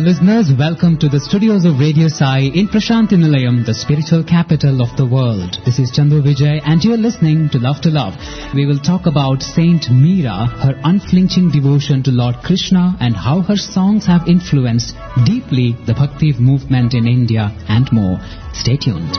Dear listeners, welcome to the studios of Radio Sai in Prashanthi Nilayam, the spiritual capital of the world. This is Chandru Vijay and you are listening to Love to Love. We will talk about Saint Meera, her unflinching devotion to Lord Krishna and how her songs have influenced deeply the Bhakti movement in India and more. Stay tuned.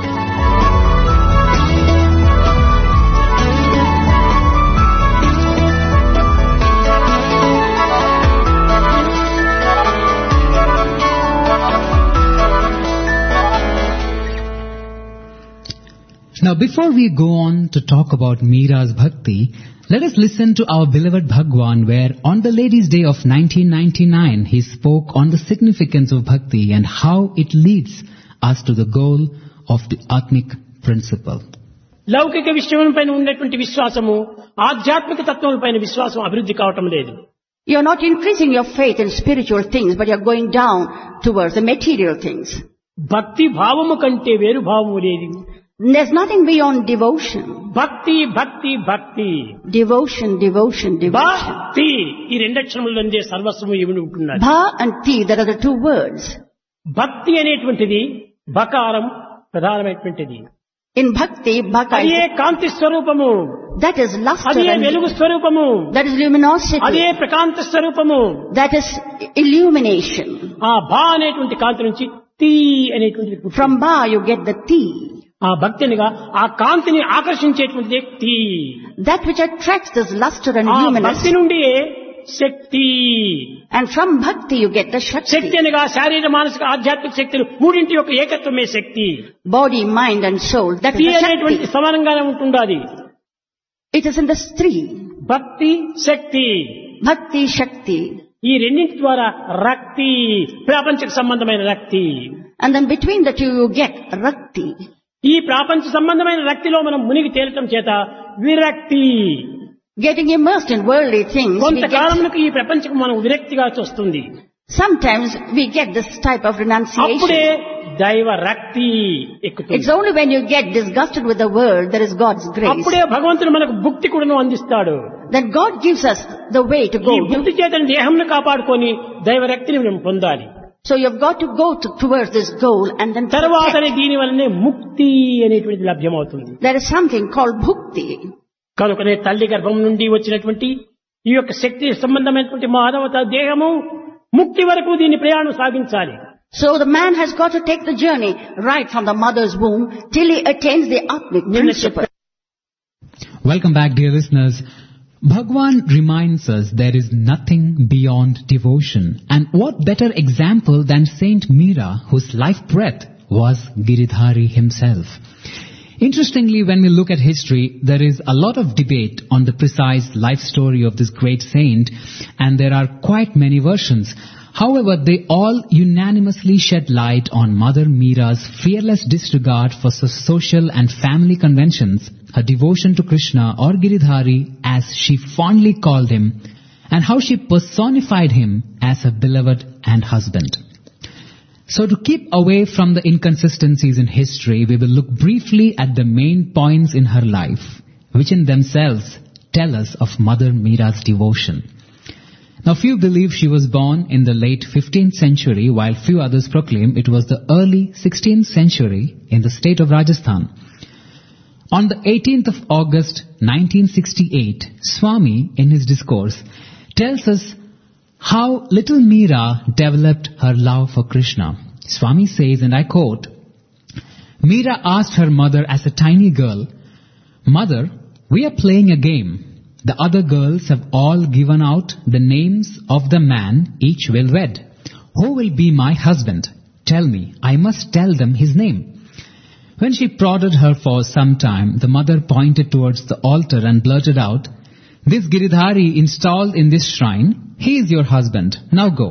Now, before we go on to talk about Meera's Bhakti, let us listen to our beloved Bhagwan, where on the Ladies' Day of 1999, he spoke on the significance of Bhakti and how it leads us to the goal of the Atmic principle. లౌకిక విషయములపైన ఉన్నటువంటి విశ్వాసము ఆధ్యాత్మిక తత్వములపైన విశ్వాసం అభివృద్ధి కావటం లేదు. You're not increasing your faith in spiritual things, but you're going down towards the material things. భక్తి భావము కంటే వేరు భావము లేదు. There's nothing beyond devotion. భక్తి భక్తి భక్తి Devotion, devotion, devotion. భక్తి ఈ రెండక్షరములందే సర్వస్వము ఇవి ఉంటున్నది. Bha and ti, that are the two words. భక్తి అనేటువంటిది బకారం ప్రధానమైనటువంటిది. In bhakti, bhaka అదే కాంతి స్వరూపము, that is luster, అదే వెలుగు స్వరూపము, that is luminosity, అదే ప్రకాంత స్వరూపము. that is illumination. ఆ భా అనేటువంటి కాంతి నుంచి తీ అనేటువంటి From Ba you get the ti. ఆ భక్తినిగా ఆ కాంతిని ఆకర్షించేటువంటిది తీ. That which attracts this luster and ఆ luminous. భక్తి నుండి శక్తి. And from bhakti you get the Shakti shakti. అనగా శారీర మానసిక ఆధ్యాత్మిక శక్తులు మూడింటి యొక్క ఏకత్వమే శక్తి. Body, mind and soul. That తీ is the అనేటువంటి shakti. సమానంగానే ఉంటుండాలి. It is in the three. భక్తి శక్తి Bhakti, shakti. ఈ రెండింటి ద్వారా రక్తి, ప్రాపంచిక సంబంధమైన రక్తి. And then between the two you get rakti. ఈ ప్రాపంచ సంబంధమైన రక్తిలో మనం మునిగి తేలటం చేత విరక్తి. Getting immersed in worldly things, కొంతకాలమునకు ఈ ప్రపంచం మనం విరక్తిగా చూస్తుంది. sometimes we get this type of అప్పుడే renunciation. దైవ రక్తి ఎక్కుతుంది. It's only when you get disgusted with the world, there is God's grace. అప్పుడే భగవంతుడు మనకు భుక్తి కూడాను అందిస్తాడు. Then God gives us the way to ఈ go. భుక్తి చేతని దేహంను కాపాడుకొని దైవ రక్తిని మనం పొందాలి. So you've got to go towards this goal and then తర్వాతనే protect. దీని వల్లనే ముక్తి అనేటువంటిది లభ్యమవుతుంది. There is something called bhukti. కనుకనే తల్లి గర్భం నుండి వచ్చినటువంటి ఈ యొక్క శక్తి సంబంధమైనటువంటి మానవ దేహము ముక్తి వరకు దీని ప్రయాణం సాగించాలి. So the man has got to take the journey right from the mother's womb till he attains the Atmic principle. Welcome back, dear listeners. Bhagwan reminds us there is nothing beyond devotion. And what better example than Saint Meera, whose life breath was Giridhari himself. Interestingly, when we look at history, there is a lot of debate on the precise life story of this great saint, and there are quite many versions. However, they all unanimously shed light on Mother Meera's fearless disregard for social and family conventions, her devotion to Krishna or Giridhari as she fondly called him, and how she personified him as her beloved and husband. So to keep away from the inconsistencies in history, we will look briefly at the main points in her life, which in themselves tell us of Mother Meera's devotion. Now, few believe she was born in the late 15th century, while few others proclaim it was the early 16th century in the state of Rajasthan. On the 18th of August 1968, Swami, in his discourse, tells us how little Meera developed her love for Krishna. Swami says, and I quote, Meera asked her mother as a tiny girl, "Mother, we are playing a game. The other girls have all given out the names of the man each will wed. Who will be my husband? Tell me, I must tell them his name." When she prodded her for some time, the mother pointed towards the altar and blurted out, "This Giridhari installed in this shrine, he is your husband. Now go."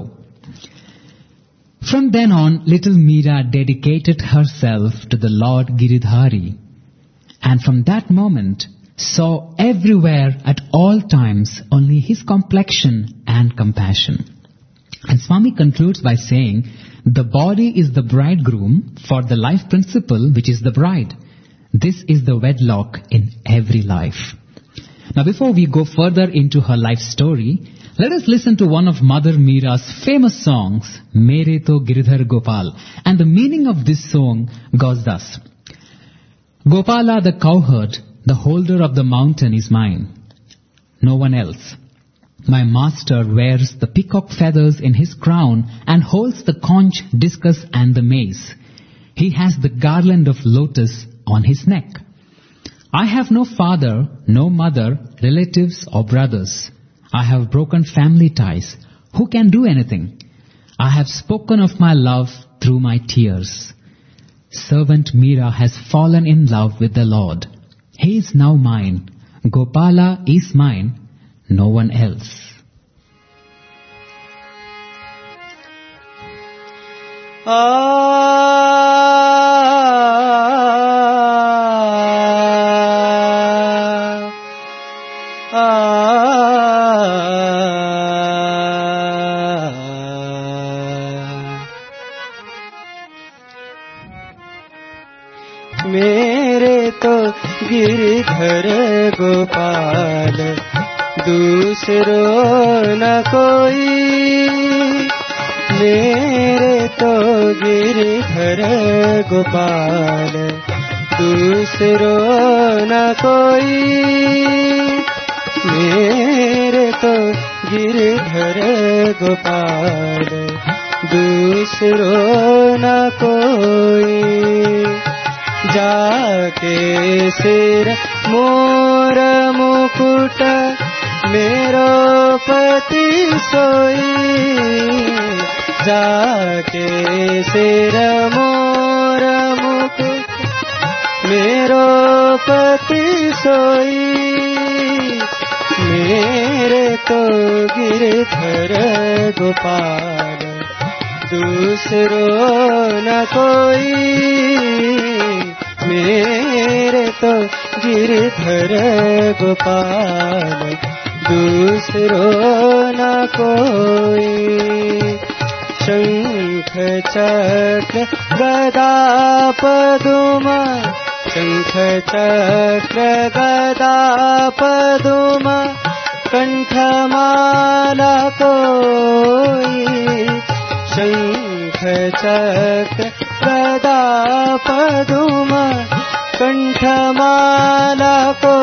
From then on, little Meera dedicated herself to the Lord Giridhari, and from that moment saw everywhere at all times only his complexion and compassion. And Swami concludes by saying, the body is the bridegroom for the life principle which is the bride. This is the wedlock in every life. Now, before we go further into her life story, Let us listen to one of Mother Meera's famous songs, Mere To Giridhar Gopal. And the meaning of this song goes thus. Gopala the cowherd, the holder of the mountain is mine. No one else. My master wears the peacock feathers in his crown and holds the conch, discus and the mace. He has the garland of lotus on his neck. I have no father, no mother, relatives or brothers. I have broken family ties. Who can do anything? I have spoken of my love through my tears. Servant Meera has fallen in love with the Lord. He is now mine. Gopala is mine, no one else. मेरे तो गिरधर गोपाल दूसरो न कोई, मेरे तो गिरधर गोपाल दूसरो न कोई, मेरे तो गिरधर गोपाल दूसरो न कोई। जाके सिर मोर मुकुट मेरो पति सोई, जाके सिर मोर मुकुट मेरो पति सोई, मेरे तो गिरधर गोपाल दूसरो न कोई, मेरे तो गिरधर गोपाल दूसरो न कोई। शंख चक्र गदा पदुम, शंख चक्र गदा पदुम कंठमाला कोई, शंख चक्र गदा पदुम कंठमाला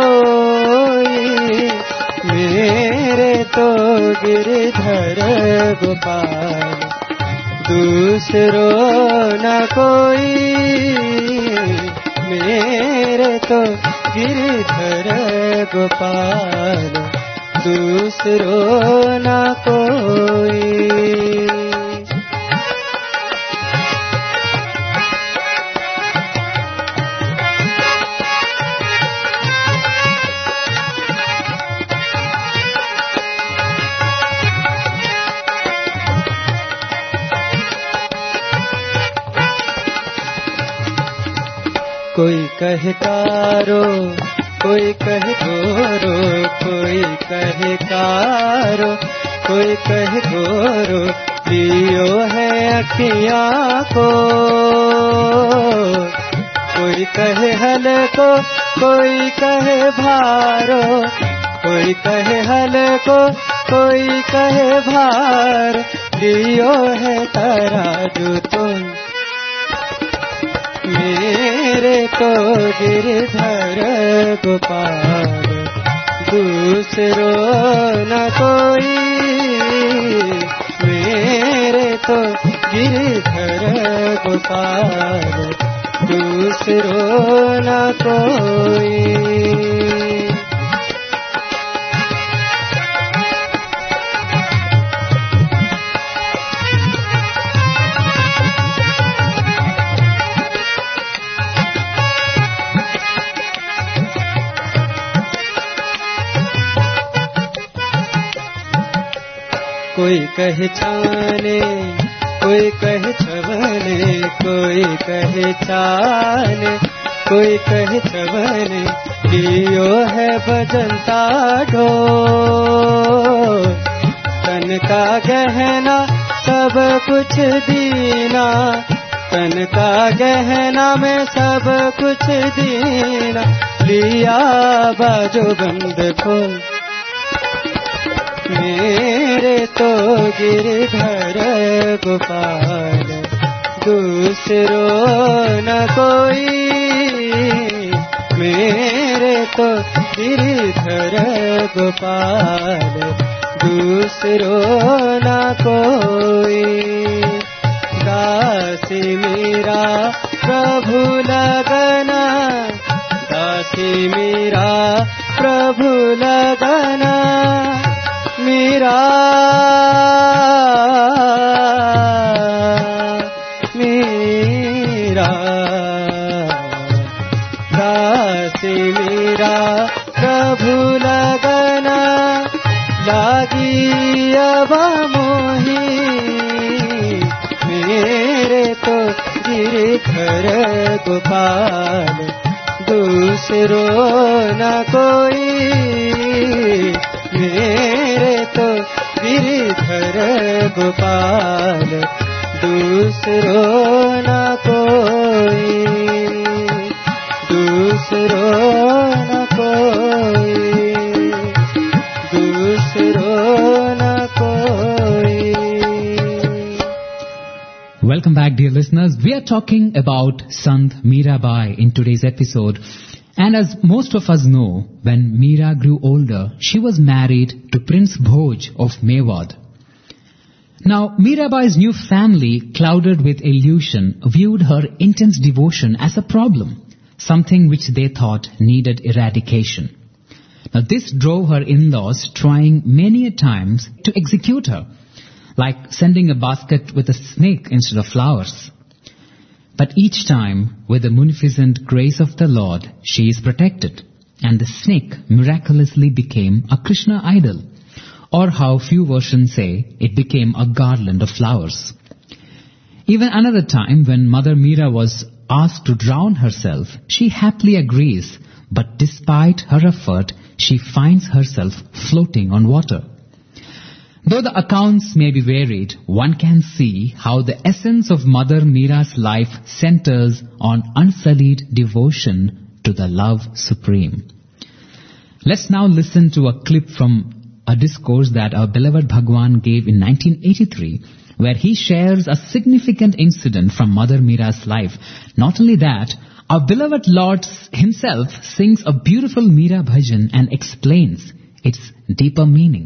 कोई, मेरे तो गिरधर गोपाल दूसरो न कोई, मेरे तो गिरधर गोपाल दूसरो न कोई। कोई कहे कारो, कोई कहे गोरो, कोई कहे कारो, कोई कहे गोरो, लियो है अखियाँ को। कोई कहे हल को, कोई कहे भारो, कोई कहे हल को, कोई कहे भार, लियो है तराजू तुम, मेरे तो गिरधर गोपाल दूसरो न कोई, मेरे तो गिरधर गोपाल दूसरो न कोई। कोई कहे छाने, कोई कहे छवने, कोई कहे छाने, कोई कहे छवने, लियो है बजंता ढोल। तन का गहना सब कुछ दीना, तन का गहना में सब कुछ दीना, लिया बाजो बंद खोल, मेरे तो गिरधर गोपाल दूसरो न कोई, मेरे तो गिरधर गोपाल दूसरो न कोई। दासी मीरा प्रभु लगना, दासी मीरा प्रभु लगना, मीरा मीरा। दासी मीरा प्रभु लगना, लागी अब मोही, मेरे तो गिरधर गोपाल दूसरो न कोई, मेरे तो गिरधर गोपाल दूसरो न कोई, दूसरो न कोई, दूसरो न कोई। Welcome back, dear listeners. We are talking about Sant Mirabai in today's episode. And as most of us know, when Meera grew older, she was married to Prince Bhoj of Mewad. Now, Mirabai's new family, clouded with illusion, viewed her intense devotion as a problem, something which they thought needed eradication. Now, this drove her in-laws trying many a times to execute her, like sending a basket with a snake instead of flowers. But each time, with the munificent grace of the Lord, she is protected, and the snake miraculously became a Krishna idol, or how few versions say, it became a garland of flowers. Even another time, when Mother Meera was asked to drown herself, she happily agrees, but despite her effort, she finds herself floating on water. Though the accounts may be varied, one can see how the essence of Mother Meera's life centers on unsullied devotion to the love supreme. Let's now listen to a clip from a discourse that our beloved Bhagwan gave in 1983, where he shares a significant incident from Mother Meera's life. Not only that, our beloved Lord himself sings a beautiful Meera bhajan and explains its deeper meaning.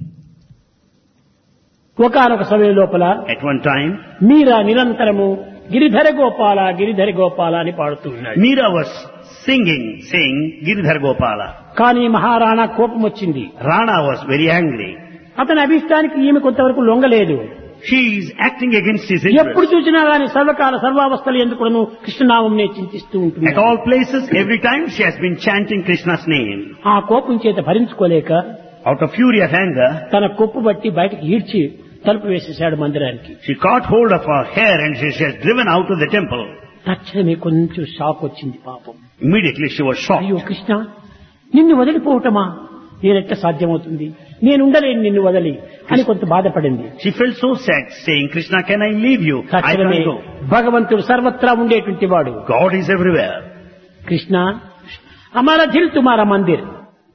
ఒకనొక సమయం లోపల At one time, మీరా నిరంతరము గిరిధర గోపాల గిరిధర గోపాల అని పాడుతూ ఉన్నాడు. Meera was saying Giridhar Gopala. కానీ మహారాణా కోపం వచ్చింది. Rana was very angry. అతని అభిష్టానికి ఈమె కొంతవరకు లొంగలేదు. She is acting against his ఎప్పుడు interest. చూసినా గాని సర్వకాల సర్వావస్థలు ఎందుకును కృష్ణనామంనే చింతిస్తూ ఉంటుంది. At all places, every time she has been chanting Krishna's name. ఆ కోపం చేత భరించుకోలేక Out of fury of anger, తన కొప్పు బట్టి బయటకు ఈడ్చి తలుపు వేసేశాడు మందిరానికి. she caught hold of her hair and she has driven out of the temple. తక్షణమే కొంచెం షాక్ వచ్చింది పాపం. Immediately she was అయ్యో shocked. కృష్ణ, నిన్ను వదిలిపోవటమా నేనెట్లా సాధ్యమవుతుంది, నేనుండలేను నిన్ను వదిలి అని కొంత బాధపడింది. She felt so sad, saying, Krishna, can I leave you? I తక్షణమే can't go. భగవంతుడు సర్వత్రా ఉండేటువంటి వాడు. God is everywhere. కృష్ణ, హమారా దిల్ తుమారా మందిర్,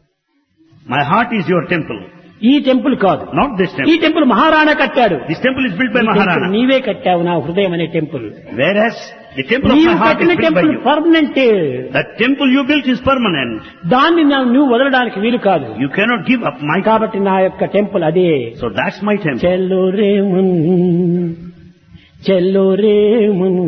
My heart is your temple, ఈ టెంపుల్ కాదు, not this ఈ temple. టెంపుల్ మహారాణా కట్టాడు. This temple is built by ఈ టెంపుల్ Maharana. నీవే కట్టావు, నా హృదయం అనే temple. Whereas the temple of నీవు my heart కట్టిన is built by temple you. Permanent. The temple you built is permanent. దాన్ని నువ్వు వదలడానికి వీలు కాదు. You cannot give up my temple. కాబట్టి నా యొక్క టెంపుల్ అదే. So that's my temple. చెల్లో రే మున్, చెల్లో రే మున్,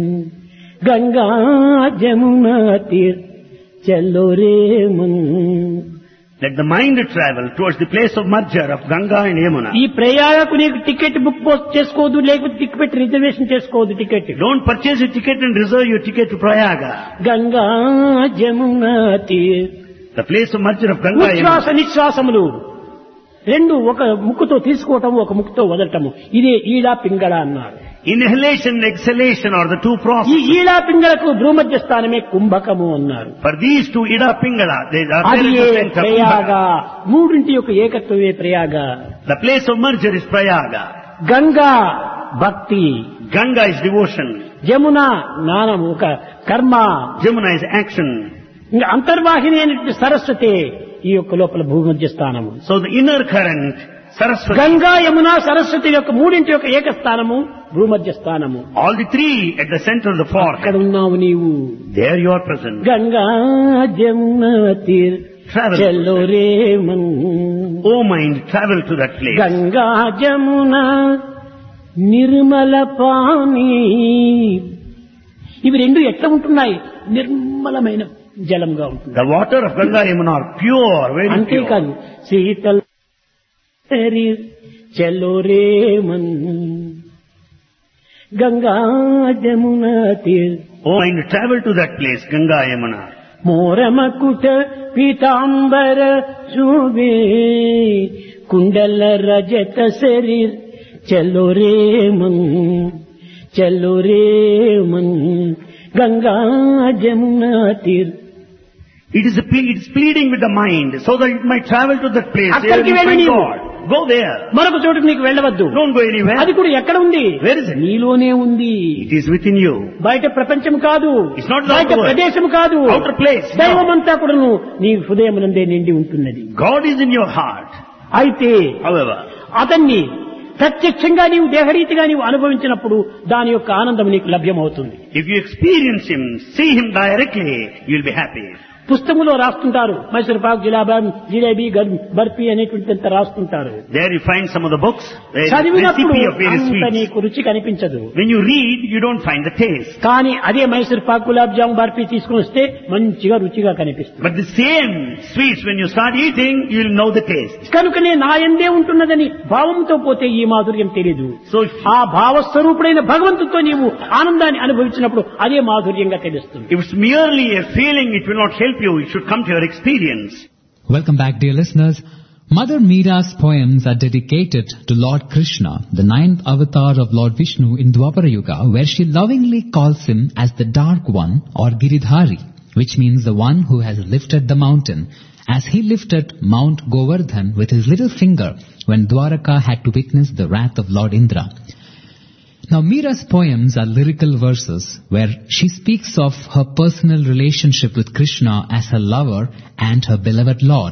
గంగా జమునా తీర్, చెల్లో రే మున్. Let the mind travel towards the place of merger of Ganga and Yamuna. ఈ ప్రయాగకు నీకు టికెట్ బుక్ చేసుకోవద్దు, లేకపోతే టికెట్ రిజర్వేషన్ చేసుకోవద్దు. Ticket Don't purchase a ticket and reserve your ticket to Prayaga. Ganga Jamuna తీర్. The place of merger of Ganga and ఉచ్ఛ్వాస Yamuna. నిశ్వాసములు రెండు ఒక ముక్కుతో తీసుకోవటం, ఒక ముక్కుతో వదలటము, ఇదే ఈడా పింగళ అన్నారు. Inhalation and exhalation are the two ఈ processes. ఈడా పింగళకు భూమధ్య స్థానమే కుంభకము అన్నారు. For these two, Ida Pingala, they are అది there in the center. Prayag, మూడింటి యొక్క ఏకత్వమే Prayag. The place of merger is Prayaga. Ganga భక్తి, Ganga is devotion. జమున జ్ఞానం, ఒక కర్మ, Jamuna is action. ఇంకా అంతర్వాహిని అయినటువంటి సరస్వతి ఈ యొక్క లోపల భూమధ్య స్థానము. So the inner current, Saraswati. Ganga Yamuna Saraswati యొక్క మూడింటి యొక్క ఏకస్థానము భూమధ్య స్థానము. All the three at the center of the fork. అక్కడ ఉన్నావు నీవు. There you are present. Ganga Jamuna తీర్ Travel. చలో రే Mann. Oh mind, travel to that place. Ganga Jamuna Nirmala pani. ఇవి రెండు ఎట్లా ఉంటున్నాయి? నిర్మలమైన జలంగా ఉంటుంది. The water of Ganga Yamuna are pure, very pure. అంతేకాదు శీతల్ చలో రే Mann. Ganga Jamuna తీర్. Oh mind, travel to that place, Ganga Yamuna. మోరమకుట Pitambara శోభే కుండల రజత శరీర్ చలో రే మన్. చలో రే Mann. Ganga Jamuna తీర్. It is pleading with the mind so that it might travel to that place. There అక్కడికి you వెళ్ళి find నీవు. God. Go there. మరొక చోటుకు నీకు వెళ్ళవద్దు. Don't go anywhere. అది కూడా ఎక్కడ ఉంది? Where is it? నీలోనే ఉంది. It is within you. బయట ప్రపంచం కాదు, It's not the బయట outer world. ప్రదేశం కాదు, Outer place. No. దైవమంతా కూడాను నీ హృదయమునందే నిండి ఉంటున్నది. God is in your heart. అయితే However, అతన్ని ప్రత్యక్షంగా నీవు దేహరీతిగా నీవు అనుభవించినప్పుడు దాని యొక్క ఆనందం నీకు లభ్యమవుతుంది. if you experience Him, see Him directly, you will be happy. పుస్తకంలో రాస్తుంటారు మైసూర్ పాక్, జిలేబీ, బర్ఫీ అనేటువంటి రాస్తుంటారు. There you find some of the books. There is చదివినప్పుడు recipe of various అంత sweets. నీకు రుచి కనిపించదు. When you read, you don't find the taste. కానీ అదే మైసూర్ పాక్, గులాబ్ జామ్, బర్ఫీ తీసుకుని వస్తే మంచిగా రుచిగా కనిపిస్తుంది. But the same sweets, when you start eating, you will know the taste. కనుకనే నా యందే ఉంటున్నదని భావంతో పోతే ఈ మాధుర్యం తెలియదు. So ఆ భావస్వరూపుడైన భగవంతుతో నీవు ఆనందాన్ని అనుభవించినప్పుడు అదే మాధుర్యంగా తెలుస్తుంది. if it's merely a feeling, it will not help you. It should come to your experience. Welcome back, dear listeners. Mother Meera's poems are dedicated to Lord Krishna, the 9th avatar of Lord Vishnu in Dwapara Yuga, where she lovingly calls him as the Dark One or Giridhari, which means the one who has lifted the mountain, as he lifted Mount Govardhan with his little finger when Dwaraka had to witness the wrath of Lord Indra. Now, Meera's poems are lyrical verses where she speaks of her personal relationship with Krishna as her lover and her beloved Lord.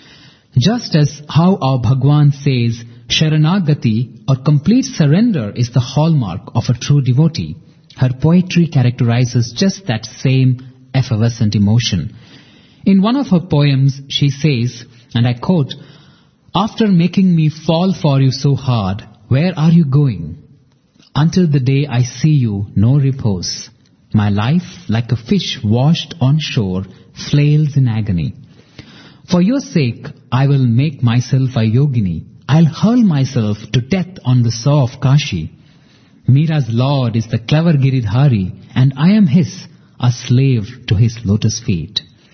Just as how our Bhagwan says, Sharanagati or complete surrender is the hallmark of a true devotee, her poetry characterizes just that same effervescent emotion. In one of her poems, she says, and I quote, "After making me fall for you so hard, where are you going? Until the day I see you, no repose. My life, like a fish washed on shore, flails in agony. For your sake, I will make myself a yogini. I'll hurl myself to death on the saw of Kashi. Meera's Lord is the clever Giridhari, and I am his, a slave to his lotus feet."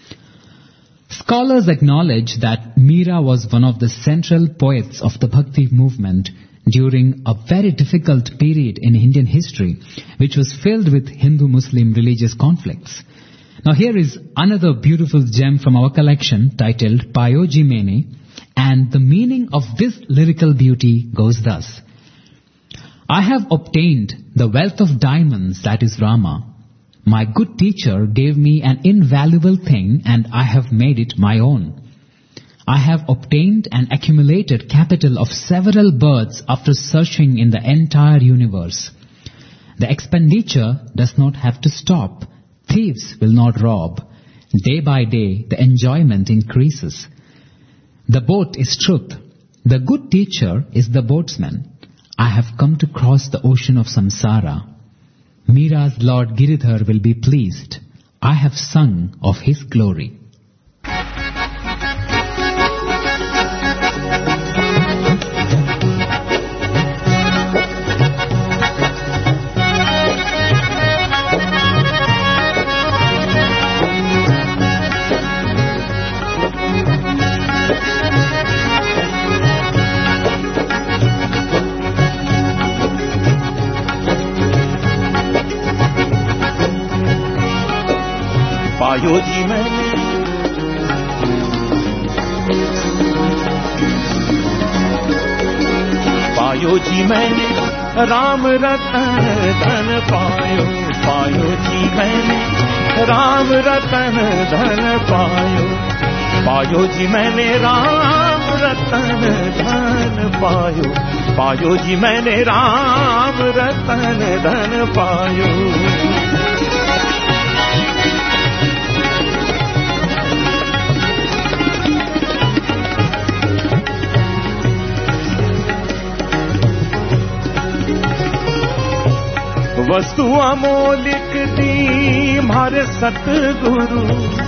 Scholars acknowledge that Meera was one of the central poets of the Bhakti movement during a very difficult period in Indian history, which was filled with Hindu-Muslim religious conflicts. Now here is another beautiful gem from our collection titled Payoji Mene, and the meaning of this lyrical beauty goes thus. I have obtained the wealth of diamonds, that is Rama. My good teacher gave me an invaluable thing and I have made it my own. I have obtained and accumulated capital of several births after searching in the entire universe. The expenditure does not have to stop. Thieves will not rob. Day by day, the enjoyment increases. The boat is truth. The good teacher is the boatsman. I have come to cross the ocean of samsara. Meera's Lord Giridhar will be pleased. I have sung of his glory. पायोजी मैंने पायोजी मैंने राम रतन धन पायो पायोजी मैंने राम रतन धन पायो पायोजी मैंने राम रतन धन पायो, पायो जी मैंने राम रतन धन पायो। वस्तु अमोलिक दी मारे सतगुरु,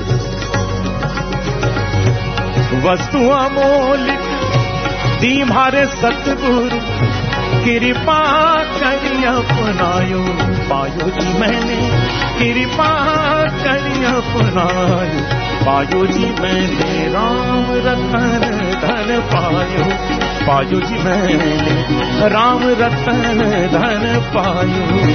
वस्तु अमोलिक दी मारे सतगुरु, कृपा करी अपनायो, पायो जी मैंने कृपा करी अपनायो, पायो जी मैंने राम रतन धन पायो, पायो जी मैंने राम रतन धन पायो।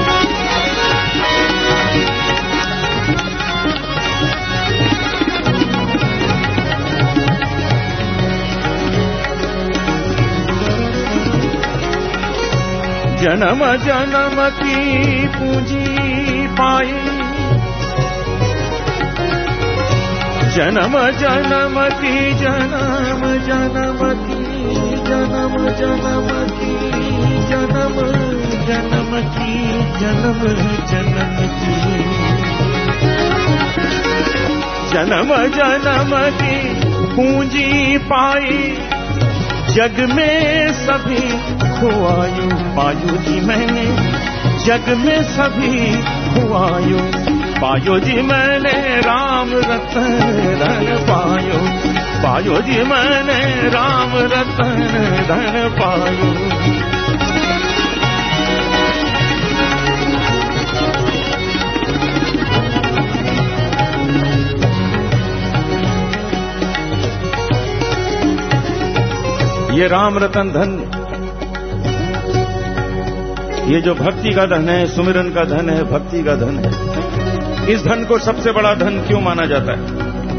जन्म जन्म की पूंजी पाई, जन्म जन्म की जन्म जन्म की जन्म जन्म की जन्म जन्म की जन्म जन्म की जन्म जन्म की पूंजी पाई, जग में सभी खुआयो, पायो जी मैंने जग में सभी खुआयो, पायो जी मैंने राम रतन धन पायो, पायो जी मैंने राम रतन धन पायो। ये राम रतन धन, ये जो भक्ति का धन है, सुमिरन का धन है, भक्ति का धन है, इस धन को सबसे बड़ा धन क्यों माना जाता है?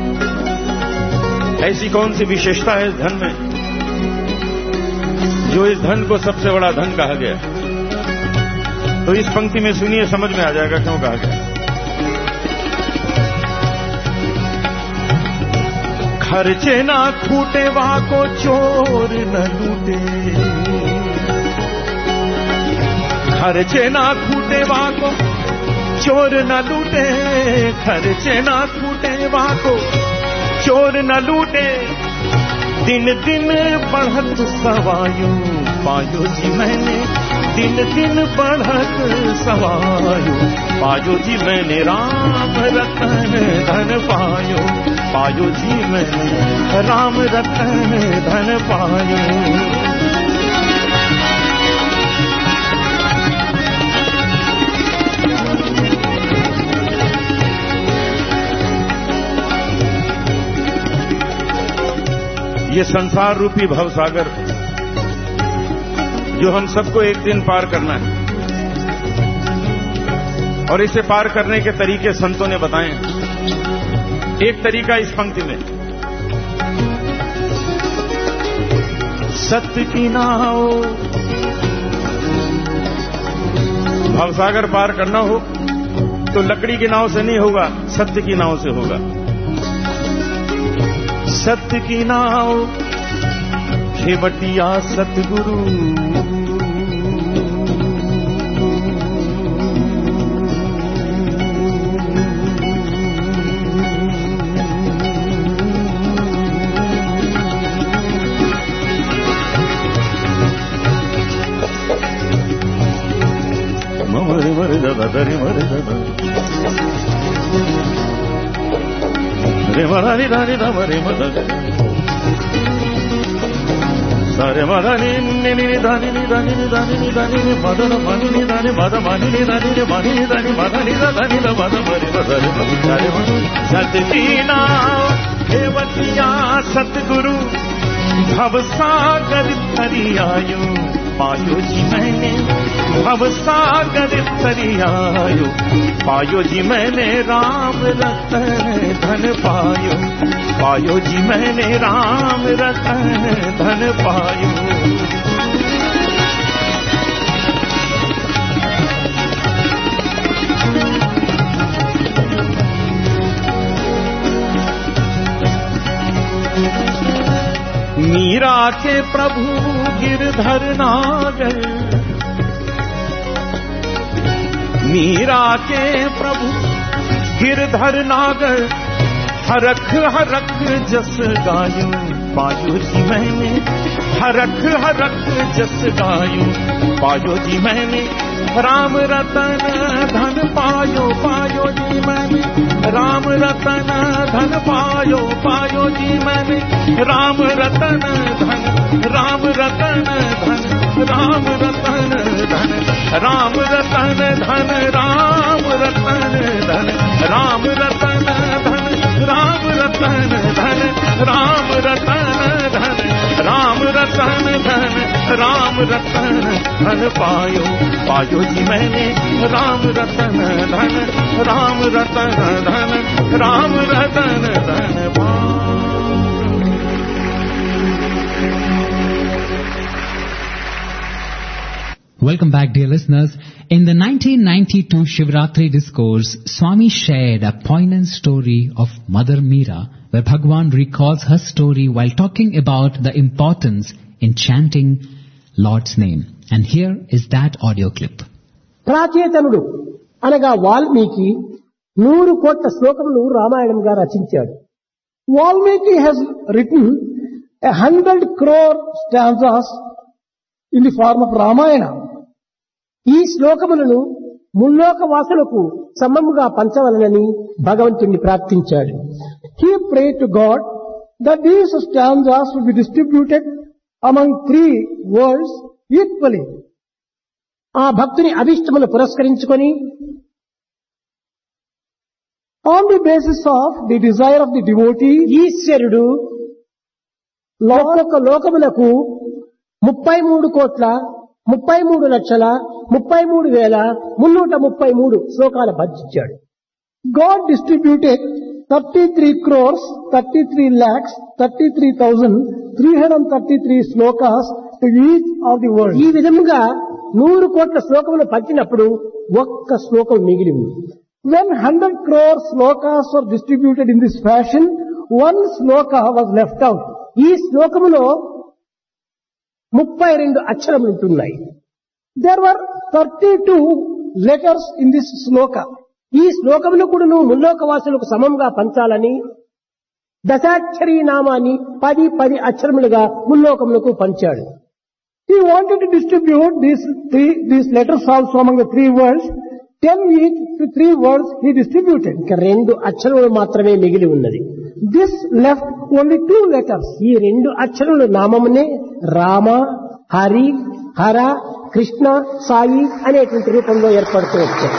ऐसी कौन सी विशेषता है इस धन में जो इस धन को सबसे बड़ा धन कहा गया? तो इस पंक्ति में सुनिए, समझ में आ जाएगा क्यों कहा गया। खर्चे ना खूटे वहां को चोर न लूटे, खर्चे ना खूटे वहां को चोर न लूटे, खर्चे ना खूटे वहां को चोर न लूटे, दिन दिन बढ़त सवायो, पायो जी मैंने दिन दिन बढ़त सवायो, पायो जी मैंने राम रतन धन पायो, पायो जी मैंने राम रतन धन पायो। ये संसार रूपी भवसागर जो हम सबको एक दिन पार करना है, और इसे पार करने के तरीके संतों ने बताए। एक तरीका इस पंक्ति में, सत्य की नाव, भवसागर पार करना हो तो लकड़ी की नाव से नहीं होगा, सत्य की नाव से होगा। सत्य की नाव खेवटिया सतगुरु, मरे मरे दादा दरे मरे दादा रे मरानी रानी दा मरे मदा सारे मदानी नी दानी नी दानी नी दानी नी दानी नी मदन मानी नी दानी मदा मानी नी दानी नी मानी नी दानी मदा नी दा दानी दा मदा मरे मदा रे सारे सतदीना देवतिया सतगुरु भवसागर तरी आयो, पायो जी मैंने भवसागर तरी आयो, पायो जी मैंने राम रतन धन पायो, पायो जी मैंने राम रतन धन पायो। मीरा के प्रभु गिरधर नागर, मीरा के प्रभु गिरधर नागर, हरख हरख जस गायूं पायो जी मैंने, हरख हरख जस गायूं पायो जी मैंने, राम रतन धन पायो पायो जी मैंने, राम रतन धन पायो पायो जी मैंने, राम रतन धन, राम रतन धन, राम रतन धन, राम रतन धन, राम रतन धन, राम रतन धन, राम रतन धन, राम रतन धन, राम रतन धन, राम रतन धन पायो पायो जी मैंने, राम रतन धन, राम रतन धन, राम रतन धन पायो। Welcome back, dear listeners. In the 1992 Shivratri discourse, Swami shared a poignant story of Mother Meera, where Bhagwan recalls her story while talking about the importance in chanting Lord's name. And here is that audio clip. ప్రాచేతనుడు అనగా వాల్మీకి 100 కోట్ల శ్లోకములు రామాయణంగా రచించాడు. Valmiki has written 100 crore stanzas in the form of Ramayana. ఈ శ్లోకములను ముల్లోక వాసులకు సమముగా పంచవలనని భగవంతుణ్ణి ప్రార్థించాడు. He prayed to God that these stanzas will be distributed among 3 worlds equally. ఆ భక్తుని అభిష్టమును పురస్కరించుకొని on the basis of the desire of the devotee, ఈశ్వరుడు ఒక్కొక్క లోకములకు 33,33,33,333 శ్లోకాలు పంచించాడు. God distributed 33 crores, 33 lakhs, 33,333 slokas to each of the worlds. ఈ విధముగా 100 కోట్ల శ్లోకములు పంచినప్పుడు ఒక్క శ్లోకం మిగిలి ఉంది. When 100 crore slokas were distributed in this fashion, one sloka was left out. ఈ శ్లోకములో 32 అక్షరములు ఉంటున్నాయి. There were 32 letters in this sloka. ఈ శ్లోకమును కూడా ముల్లోకవాసులకు సమంగా పంచాలని దశాక్షరీ నామాన్ని 10 అక్షరములుగా ముల్లోకములకు పంచాడు. He wanted to distribute these letters also among the 3 worlds. 10 each to 3 words he distributed. ఇక 2 అక్షరములు మాత్రమే మిగిలి ఉన్నది. This left only 2 letters. ఈ 2 అక్షరముల నామమునే రామ, హరి, హర, కృష్ణ, సాయి అనేటువంటి రూపంలో ఏర్పడుతూ వచ్చాయి.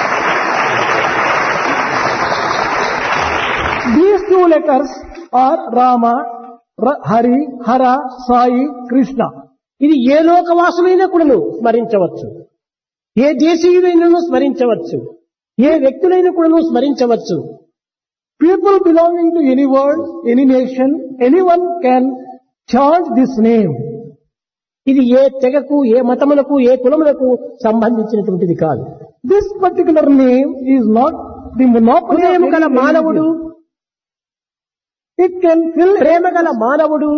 These 2 letters are Rama, Hari, Hara, Sai, Krishna. ఇది ఏ లోకవాసులైనా కూడాను స్మరించవచ్చు, ఏ దేశీయులైనను స్మరించవచ్చు, ఏ వ్యక్తులైనా కూడాను స్మరించవచ్చు. People belonging to any world, any nation, anyone can chant this name. ఇది ఏ తెగకు, ఏ మతములకు, ఏ కులములకు సంబంధించినటువంటిది కాదు. This particular name is not the monopoly హృదయం of గల any మానవుడు, it can fill ప్రేమ గల మానవుడు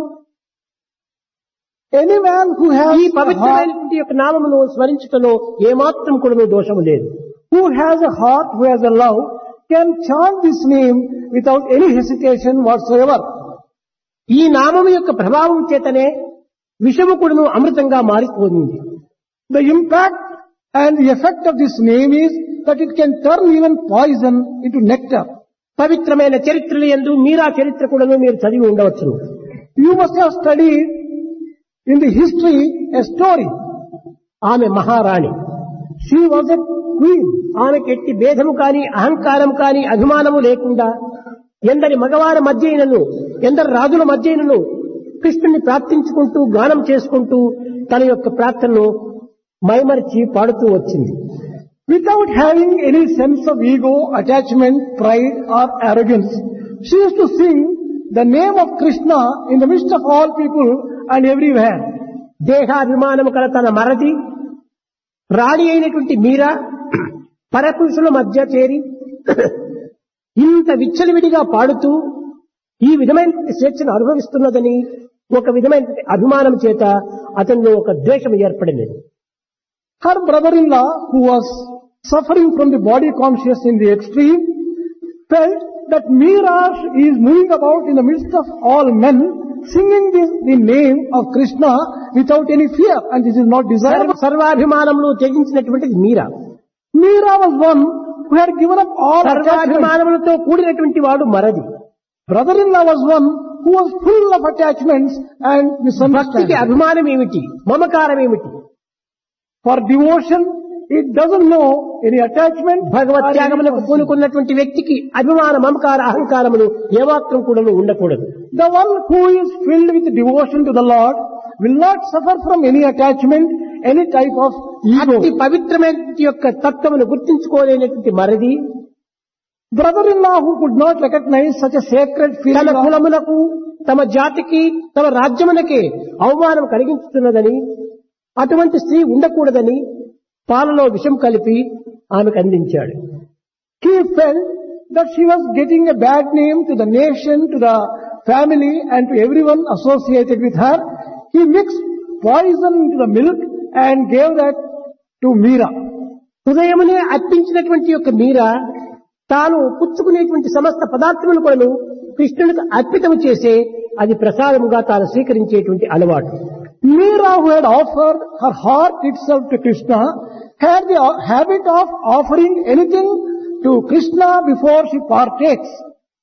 any man who has ఈ a heart, పవిత్రమైనటువంటి యొక్క నామమును స్మరించుటలో ఏమాత్రం కూడా దోషము లేదు. who has a heart, who has a love, can chant this name without any hesitation whatsoever. ఈ నామము యొక్క ప్రభావం చేతనే విషము కూడాను అమృతంగా మారిపోయింది. The impact and the effect of this name is that it can turn even poison into nectar. పవిత్రమైన చరిత్రలు యందు మీరా చరిత్ర కూడాను మీరు చదివి ఉండవచ్చు. You must have studied in the history a story. ఆమె మహారాణి. She was a queen. ఆమెకి ఎట్టి భేదము కాని, అహంకారం కాని, అభిమానము లేకుండా ఎందరి మగవారి మధ్యైనను, ఎందరి రాజుల మధ్యైనను కృష్ణుని ప్రార్థించుకుంటూ, గానం చేసుకుంటూ తన యొక్క ప్రార్థనను మైమరిచి పాడుతూ వచ్చింది. Without having any sense of ego, attachment, pride or arrogance, she used to sing the name of Krishna in the midst of all people and everywhere. దేహాభిమానము కల తన మరది రాణి అయినటువంటి మీరా పరపురుషుల మధ్య చేరి ఇంత విచ్చలవిడిగా పాడుతూ ఈ విధమైన స్వేచ్ఛను అనుభవిస్తున్నదని ఒక విధమైన అభిమానం చేత అతనిలో ఒక ద్వేషం ఏర్పడినది. Her brother-in-law, who was suffering from the body conscious in the extreme, felt that Meera is moving about in the midst of all men, singing the name of Krishna without any fear, and this is not desirable. సర్వాభిమానములు త్యజించినటువంటిది Meera. Meera was one who had given up all attachment. సర్వాభిమానములతో కూడినటువంటి వాడు మరది. Brother-in-law was one who was full of attachments and భక్తికి misunderstanding. అభిమానం ఏమిటి, మమకారం ఏమిటి? For devotion, it doesn't know any attachment. భగవత్ త్యాగములకు పూనుకున్నటువంటి వ్యక్తికి అభిమాన మమకార అహంకారములు ఏమాత్రం కూడా ఉండకూడదు. The one who is filled with devotion to the Lord will not suffer from any attachment, any type of ego. అతి పవిత్రమైన యొక్క తత్వమును గుర్తించుకోలేనటువంటి మరది, Brother-in-law who could not recognize such a sacred తన feeling of కులములకు, తమ జాతికి, తమ రాజ్యమునకే అవమానం కలిగించుతున్నదని, అటువంటి స్త్రీ ఉండకూడదని పాలలో విషం కలిపి ఆమెకు అందించాడు. he felt that she was getting a bad name to the nation, to the family and to everyone associated with her. He mixed poison into the milk and gave that to Meera. హృదయమునే అర్పించినటువంటి యొక్క మీరా తాను పుచ్చుకునేటువంటి సమస్త పదార్థములు కూడా కృష్ణునికి అర్పితము చేసే అది ప్రసాదముగా తాను స్వీకరించేటువంటి అలవాటు. Meera, who had offered her heart itself to Krishna, had the habit of offering anything to Krishna before she partakes.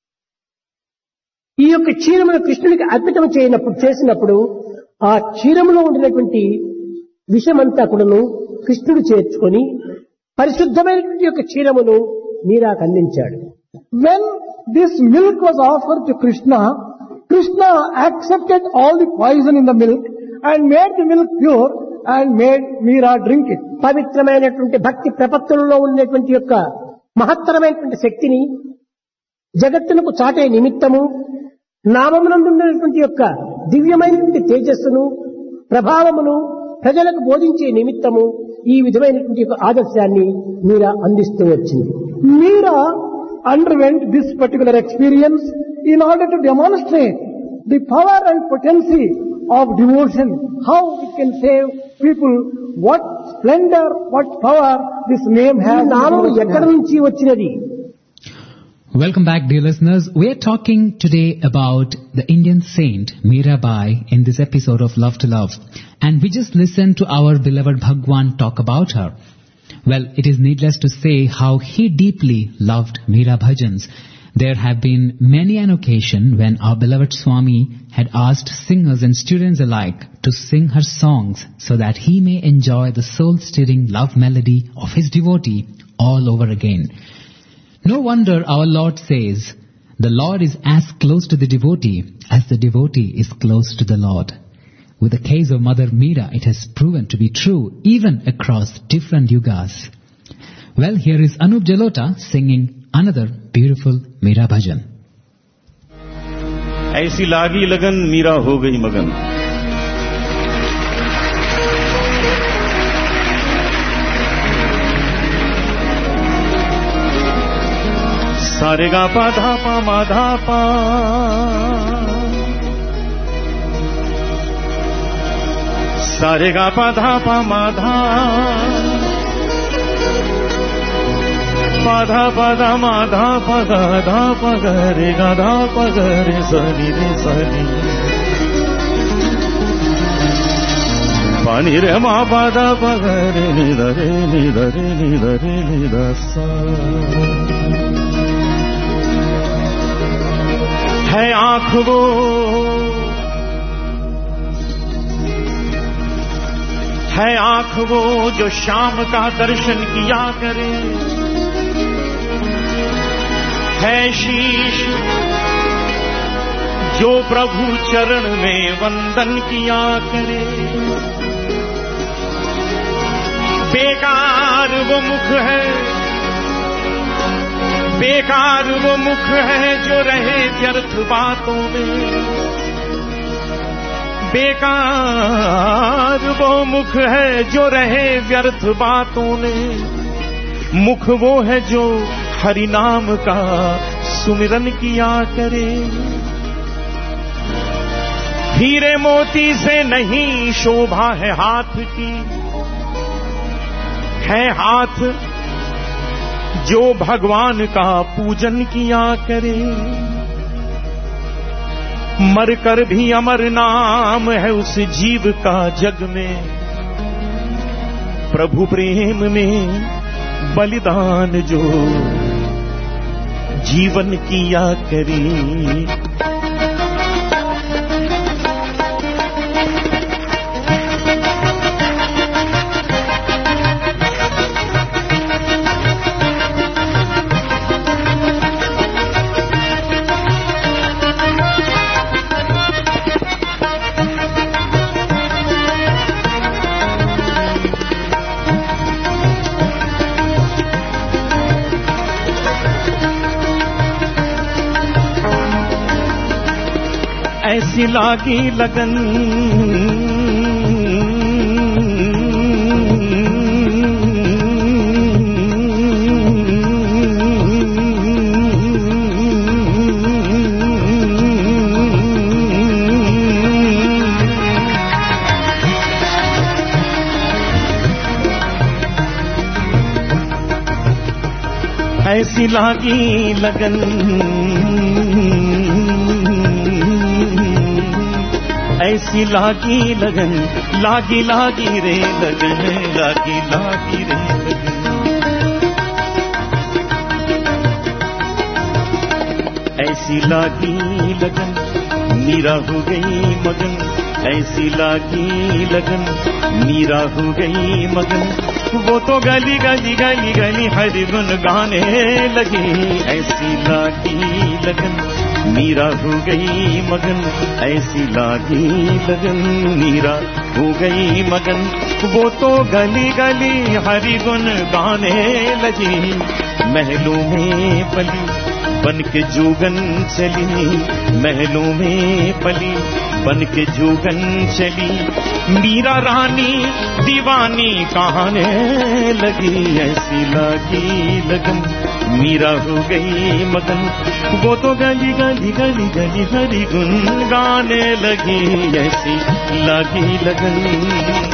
ఈ యొక్క క్షీరమును కృష్ణునికి అర్పితం చేసినప్పుడు ఆ క్షీరములో ఉండినటువంటి విషమంతా కూడాను కృష్ణుడు చేర్చుకొని పరిశుద్ధమైనటువంటి యొక్క క్షీరమును మీరాకు అందించాడు. When this milk was offered to Krishna, Krishna accepted all the poison in the milk and made the milk pure and made Meera drink it. పవిత్రమైనటువంటి భక్తి ప్రపత్తులలో ఉన్నటువంటి యొక్క మహత్తరమైనటువంటి శక్తిని జగత్తునకు చాటే నిమిత్తము, నామమునందున్నటువంటి యొక్క దివ్యమైనటువంటి తేజస్సును, ప్రభావమును ప్రజలకు బోధించే నిమిత్తము ఈ విధమైనటువంటి యొక్క ఆదర్శాన్ని మీరా అందిస్తూ వచ్చింది. Meera underwent this particular experience in order to demonstrate the power and potency of devotion, how it can save people, what splendor, what power this name ఈ has. నామము ఎక్కడి నుంచి వచ్చినది? Welcome back, dear listeners. We are talking today about the Indian saint Mirabai in this episode of Love to Love. And we just listened to our beloved Bhagwan talk about her. Well, it is needless to say how he deeply loved Meera bhajans. There have been many an occasion when our beloved Swami had asked singers and students alike to sing her songs so that he may enjoy the soul-stirring love melody of his devotee all over again. No wonder our Lord says, the Lord is as close to the devotee as the devotee is close to the Lord. With the case of Mother Meera, it has proven to be true even across different yugas. Well, here is Anup Jalota singing another beautiful Meera bhajan. ऐसी लागी लगन मीरा हो गई मगन। सारे गा पा धा पा मा धा पा, सारे गा पा धा पा मा धा, पा धा पा धा मा धा पा गा धा पा गा रे गा धा पा गा रे सनी रे सनी, पानी रे मा पा धा पा गा रे नि ध रे नि ध रे नि ध रे नि ध सा। है आँख वो है आँख वो जो शाम का दर्शन किया करे, है शीश जो प्रभु चरण में वंदन किया करे। बेकार वो मुख है, बेकार वो मुख है जो रहे व्यर्थ बातों में, बेकार वो मुख है जो रहे व्यर्थ बातों में। मुख वो है जो हरि नाम का सुमिरन किया करे। हीरे मोती से नहीं शोभा है हाथ की, है हाथ जो भगवान का पूजन किया करे। मरकर भी अमर नाम है उस जीव का जग में, प्रभु प्रेम में बलिदान जो जीवन किया करे। ऐसी लागी लगन ऐसी लागी लगन, ऐसी लागी लगन, लागी लागी रे लगन, लागी लागी रे लगन। ऐसी लागी लगन मीरा हो गई मगन, ऐसी लागी लगन मीरा हो गई मगन। वो तो गली गली गली गली हरि गुन गाने लगी। ऐसी लागी लगन मीरा हो गई मगन, ऐसी लागी लगन मीरा हो गई मगन। वो तो गली गली हरि गुन गाने लगी। महलों में पली बन के जोगन चली, महलों में पली बन के जोगन चली। मीरा रानी दीवानी कहाने लगी। ऐसी लागी लगन मीरा हो गई मगन। वो तो गली गली गली गली हरि गुन गाने लगी। ऐसी लागी लगन।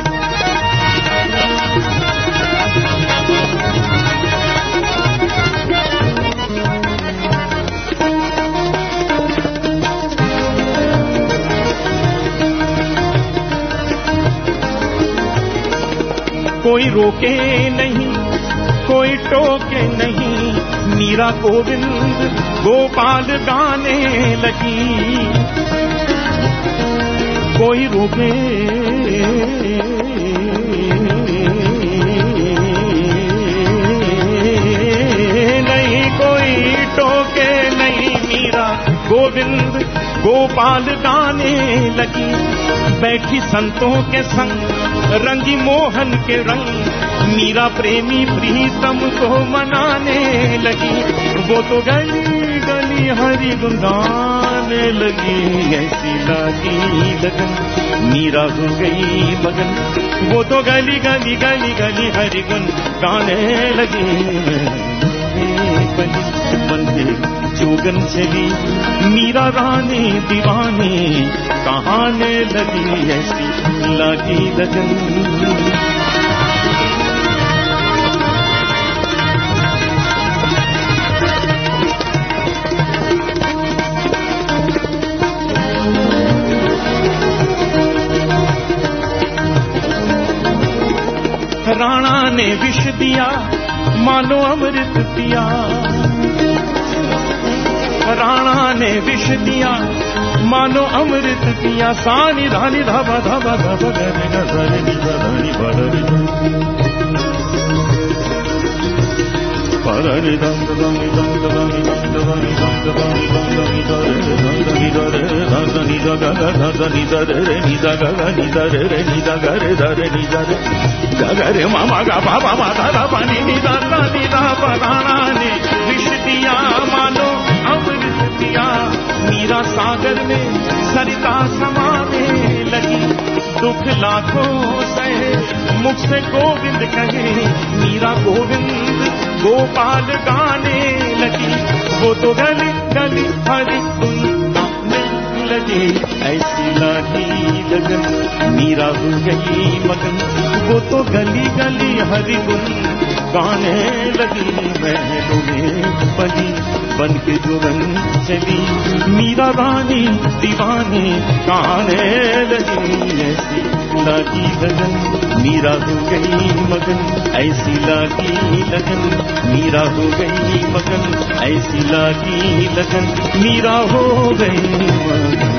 कोई रोके नहीं, कोई टोके नहीं, मीरा गोविंद गोपाल गाने लगी। कोई रोके नहीं, कोई टोके नहीं, मीरा गोविंद गोपाल गाने लगी। बैठी संतों के संग रंगी मोहन के रंग, मीरा प्रेमी प्रीतम को मनाने लगी। वो तो गली गली हरि गुन गाने लगी। ऐसी लागी लगन मीरा हो गई मगन। वो तो गली गली गली गली हरि गुन गाने लगी। बंदे जोगन चली, मीरा रानी दीवानी कहाने लगी। ऐसी लागी लगन। राणा ने विष दिया मानो अमृत पिया, राणा ने विष दिया मानो अमृत पिया। सानी धानी धाबा धाबा धाबा धनी धनी धनी पधनी दंग दंगी दंग दंगी दंग दंगी दंग दंगी दंगी दंगी दरे धनी दगा धनी दरे रे नि दगा नि दरे रे नि दगा रे दरे नि दरे दगा रे मामा गा बाबा माता दा पानी नि दाना नि दा राणा ने विष दिया मानो अमृत पिया। मीरा सागर में सरिता समाने लगी। दुख लाखों सहे मुख से गोविंद कहे, मीरा गोविंद गोपाल गाने लगी। वो तो गली गली हरि गुन गाने लगे ऐसी लागी लगन मीरा हो गई मगन वो तो गली गली हरि गुन गाने लगी महलों में बनी बन के जो रंग चली मीरा रानी दीवानी गाने लगी ऐसी लागी लगन मीरा हो गई मगन ऐसी लागी लगन मीरा हो गई मगन ऐसी लागी लगन मीरा हो गई मगन.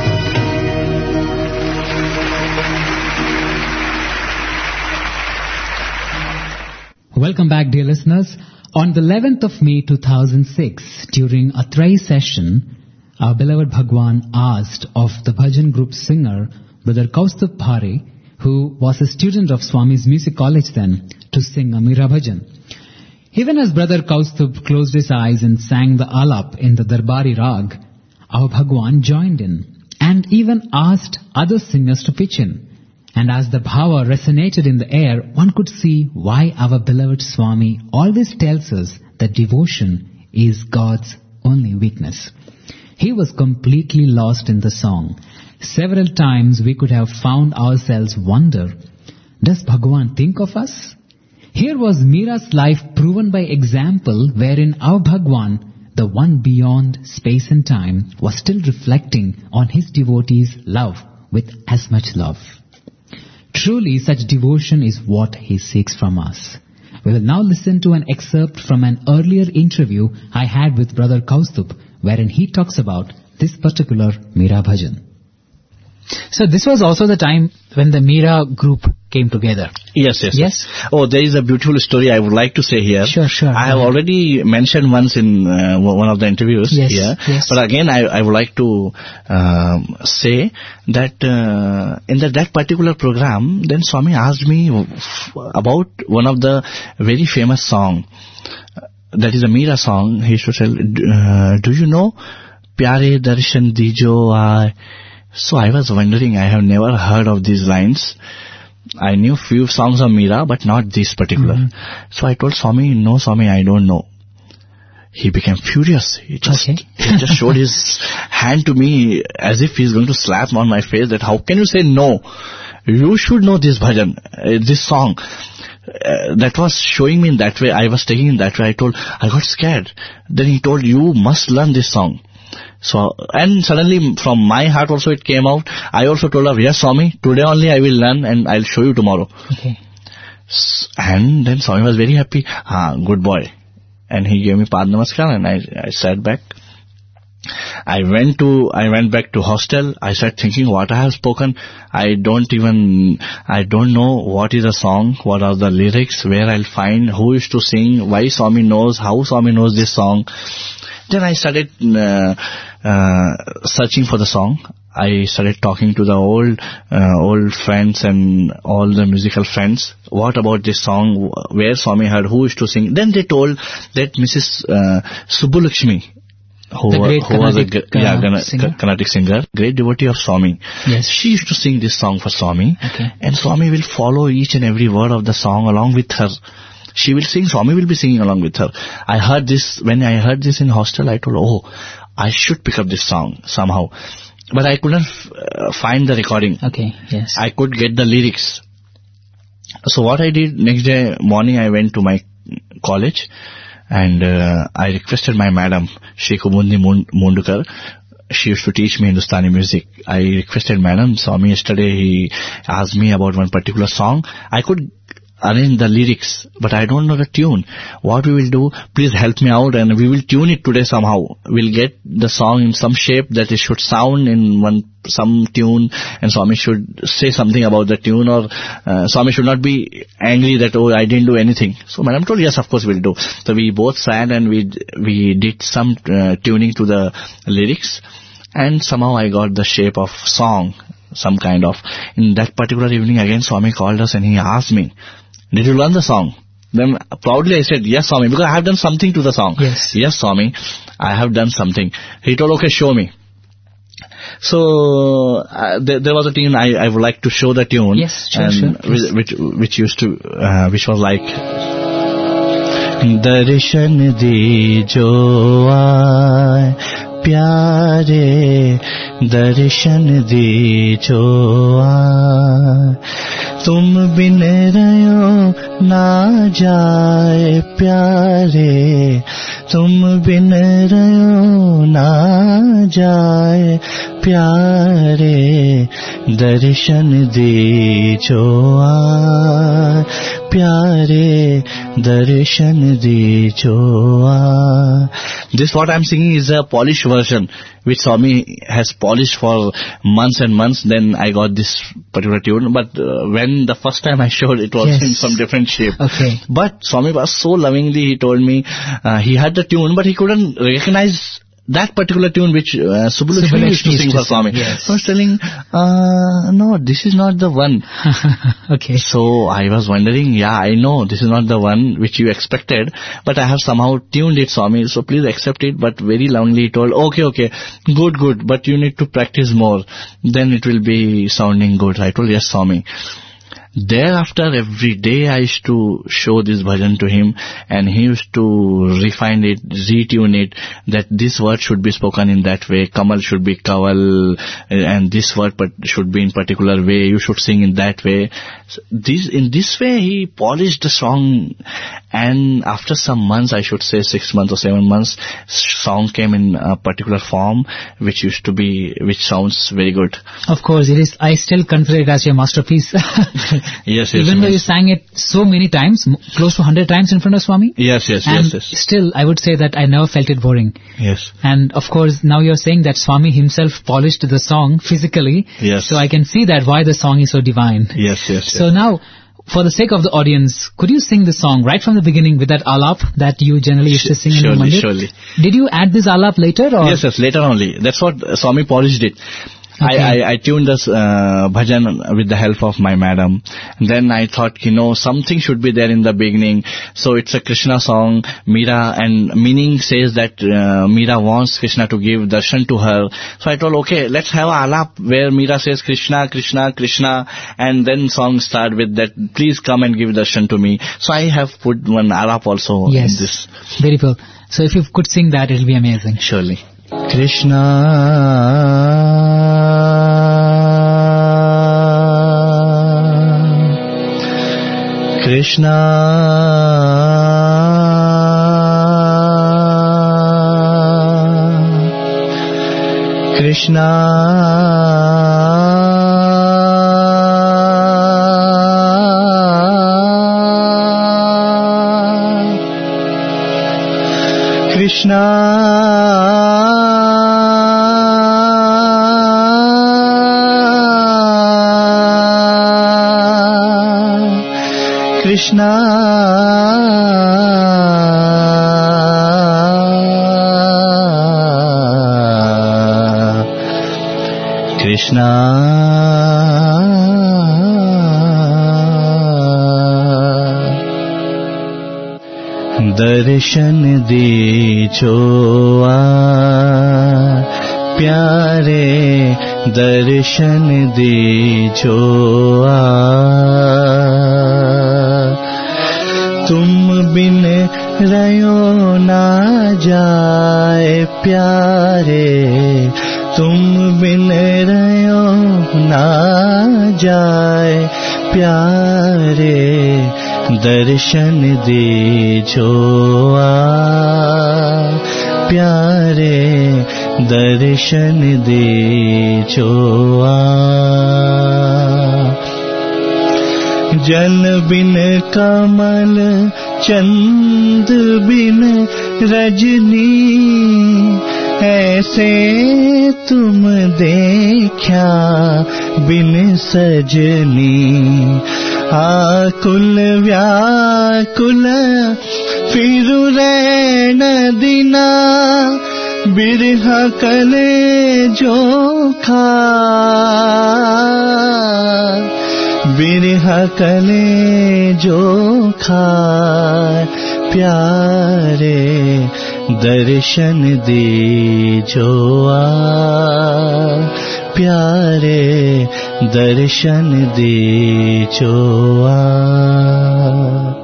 Welcome back, dear listeners. On the 11th of May 2006, during a Trai session, our beloved Bhagwan asked of the bhajan group singer, Brother Kaustubh Bhare, who was a student of Swami's music college then, to sing a Meera bhajan. Even as Brother Kaustubh closed his eyes and sang the alap in the Darbari Rag, our Bhagwan joined in and even asked other singers to pitch in. And as the bhava resonated in the air, one could see why our beloved Swami always tells us that devotion is God's only weakness. He was completely lost in the song. Several times we could have found ourselves wonder, does Bhagwan think of us? Here was Meera's life proven by example, wherein our Bhagwan, the one beyond space and time, was still reflecting on his devotees' love with as much love. Truly, such devotion is what he seeks from us. We will now listen to an excerpt from an earlier interview I had with Brother Kaustubh, wherein he talks about this particular Meera bhajan. So this was also the time when the Meera group came together. Yes. Oh, there is a beautiful story I would like to say here. Sure. I have already mentioned once in one of the interviews here. Yes. But again, I would like to say that in that particular program, then Swami asked me about one of the very famous song. That is a Meera song. He used to tell, do you know, Pyare Darshan Dijo Aaye? So I was wondering, I have never heard of these lines. I knew few songs of Meera, but not this particular. Mm-hmm. So I told Swami, no Swami, I don't know. He became furious. He just showed his hand to me as if he's going to slap on my face that how can you say no? You should know this bhajan, this song. That was showing me in that way. I was taking in that way. I got scared. Then he told, you must learn this song. So, and suddenly from my heart also it came out. I also told her, yes Swami, today only I will learn and I'll show you tomorrow. Okay. And then Swami was very happy. Good boy. And he gave me Pad Namaskar and I sat back. I went back to hostel. I started thinking what I have spoken. I don't know what is the song, what are the lyrics, where I'll find, who is to sing, why Swami knows, how Swami knows this song. Then I started searching for the song. I started talking to the old friends and all the musical friends. What about this song? Where Swami heard? Who is to sing? Then they told that Mrs. Subbulakshmi, who was a Carnatic singer, great devotee of Swami. Yes. She used to sing this song for Swami. Okay. And Swami will follow each and every word of the song along with her. She will sing, Swami will be singing along with her. When I heard this in hostel, I told, I should pick up this song somehow. But I couldn't find the recording. Okay, yes. I could get the lyrics. So what I did, next day morning I went to my college and I requested my madam, Shri Kumundi Mundukar. She used to teach me Hindustani music. I requested madam, Swami yesterday he asked me about one particular song. I could arrange the lyrics, but I don't know the tune. What we will do, please help me out and we will tune it today somehow. We'll get the song in some shape that it should sound in some tune and Swami should say something about the tune or Swami should not be angry that, I didn't do anything. So Madam told, yes, of course we'll do. So we both sat and we did some tuning to the lyrics and somehow I got the shape of song, some kind of. In that particular evening again Swami called us and he asked me, did you learn the song? Then proudly I said, yes Swami, because I have done something to the song. Yes Swami, I have done something. He told, okay, show me. So there was a tune I would like to show the tune. Yes, sure. Which was like, Darshan Dijo Aaye प्यारे दर्शन दीजो तुम बिन रहो ना जाए प्यारे तुम बिन रहो ना जाए प्यारे दर्शन दीजो प्यारे दर्शन दीजो This what I'm singing is a polished version which Swami has polished for months and months. Then I got this particular tune. But when the first time I showed, it was in some different shape. Okay. But Swami was so lovingly, he told me he had the tune, but he couldn't recognize that particular tune which Subbalakshmi used to sing for Swami. Yes. So I was telling, no, this is not the one. Okay. So I was wondering, yeah, I know this is not the one which you expected, but I have somehow tuned it, Swami, so please accept it. But very lovingly he told, okay, good, but you need to practice more. Then it will be sounding good. I told, yes, Swami. Thereafter, every day I used to show this bhajan to him, and he used to refine it, retune it, that this word should be spoken in that way, Kamal should be Kaval, and this word should be in particular way, you should sing in that way. So in this way he polished the song, and after some months, I should say 6 months or 7 months, song came in a particular form, which sounds very good. Of course, it is. I still consider it as your masterpiece. Yes. Even though you sang it so many times, close to 100 times in front of Swami. Yes. Still, I would say that I never felt it boring. Yes. And of course, now you're saying that Swami himself polished the song physically. Yes. So I can see that why the song is so divine. Yes. So now, for the sake of the audience, could you sing the song right from the beginning with that alap that you generally used to sing in your mandir? Surely. Did you add this alap later? Or? Yes, later only. That's what Swami polished it. Okay. I tuned this bhajan with the help of my madam. Then I thought, something should be there in the beginning. So it's a Krishna song, Meera, and meaning says that Meera wants Krishna to give darshan to her. So I told, okay, let's have a alap where Meera says Krishna, Krishna, Krishna, and then song start with that, please come and give darshan to me. So I have put one alap also in this. Very cool. So if you could sing that, it will be amazing. Surely. Krishna Krishna Krishna Krishna Krishna दर्शन दीजो प्यारे दर्शन दीजो तुम बिन रहो ना जाए प्यारे तुम बिन रहो ना जाए प्यारे दर्शन दीजो प्यारे दर्शन दीजो जल बिन कमल चंद बिन रजनी ऐसे तुम देखा बिन सजनी आकुल व्याकुल फिरु रैन दिना बिरह कले जो खा बिरह कले जो खा प्यारे दर्शन दीजो प्यारे दर्शन दीजो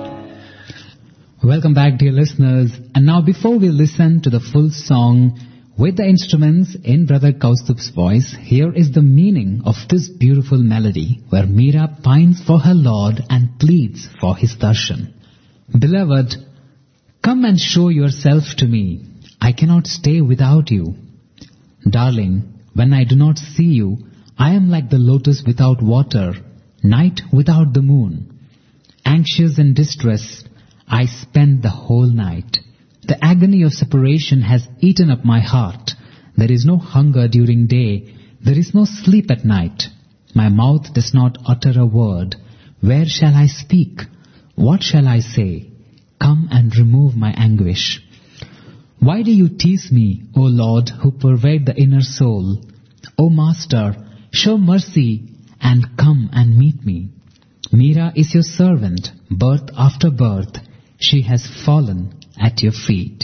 Welcome back, dear listeners. And now before we listen to the full song, With the instruments in Brother Kaustub's voice, here is the meaning of this beautiful melody where Meera pines for her Lord and pleads for his darshan. Beloved, come and show yourself to me. I cannot stay without you. Darling, when I do not see you, I am like the lotus without water, night without the moon. Anxious and distressed, I spend the whole night. The agony of separation has eaten up my heart. There is no hunger during day. There is no sleep at night. My mouth does not utter a word. Where shall I speak? What shall I say? Come and remove my anguish. Why do you tease me, O Lord, who pervade the inner soul? O Master, show mercy and come and meet me. Meera is your servant, birth after birth. She has fallen at your feet.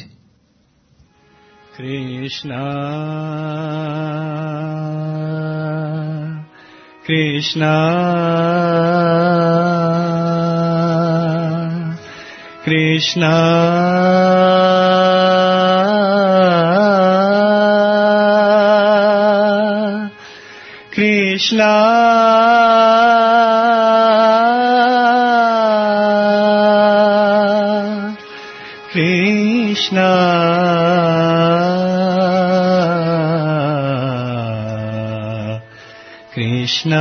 Krishna, Krishna, Krishna, Krishna, Krishna, Krishna.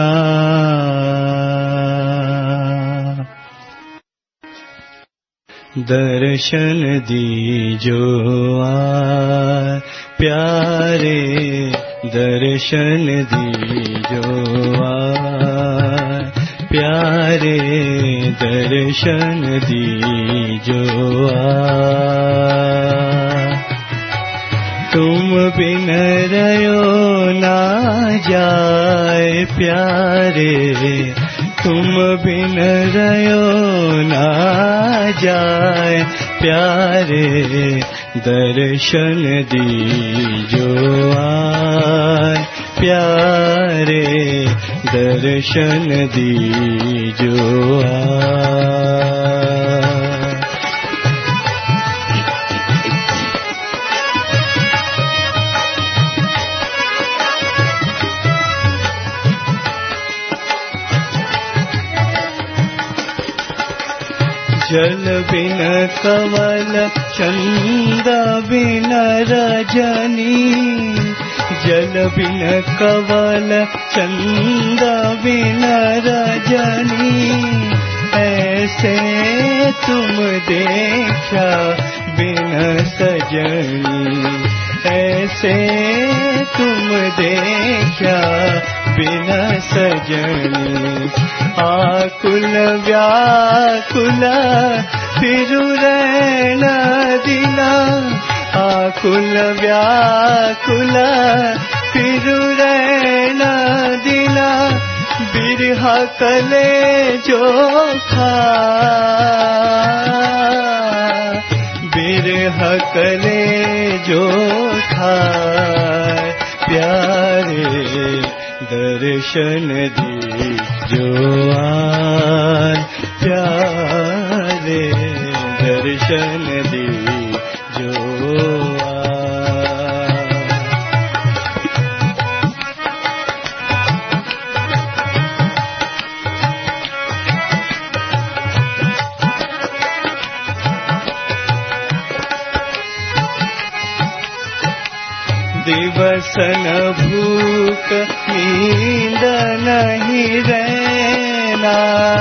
दर्शन दीजो आ प्यारे, दर्शन दीजो आ प्यारे, दर्शन दीजो आ। तुम बिन रयो ना जाए प्यारे, तुम बिन रयो ना जाए प्यारे, दर्शन दीजो आए प्यारे, दर्शन दीजो आए। जल बिन कमल चंद बिन रजनी, जल बिन कमल चंद बिन रजनी, ऐसे तुम देखा बिन सजनी, ऐसे तुम देखा बिन सजनी। आकुल व्याकुल फिरु रैन दिला, आकुल व्याकुल फिरु रैन दिला, बिरहा कले जो खा, बिरहा कले जो खा प्यारे, दर्शन दीजो आए प्यारे, दर्शन दीजो आए। दिवस न भूख नींद नहीं रहना,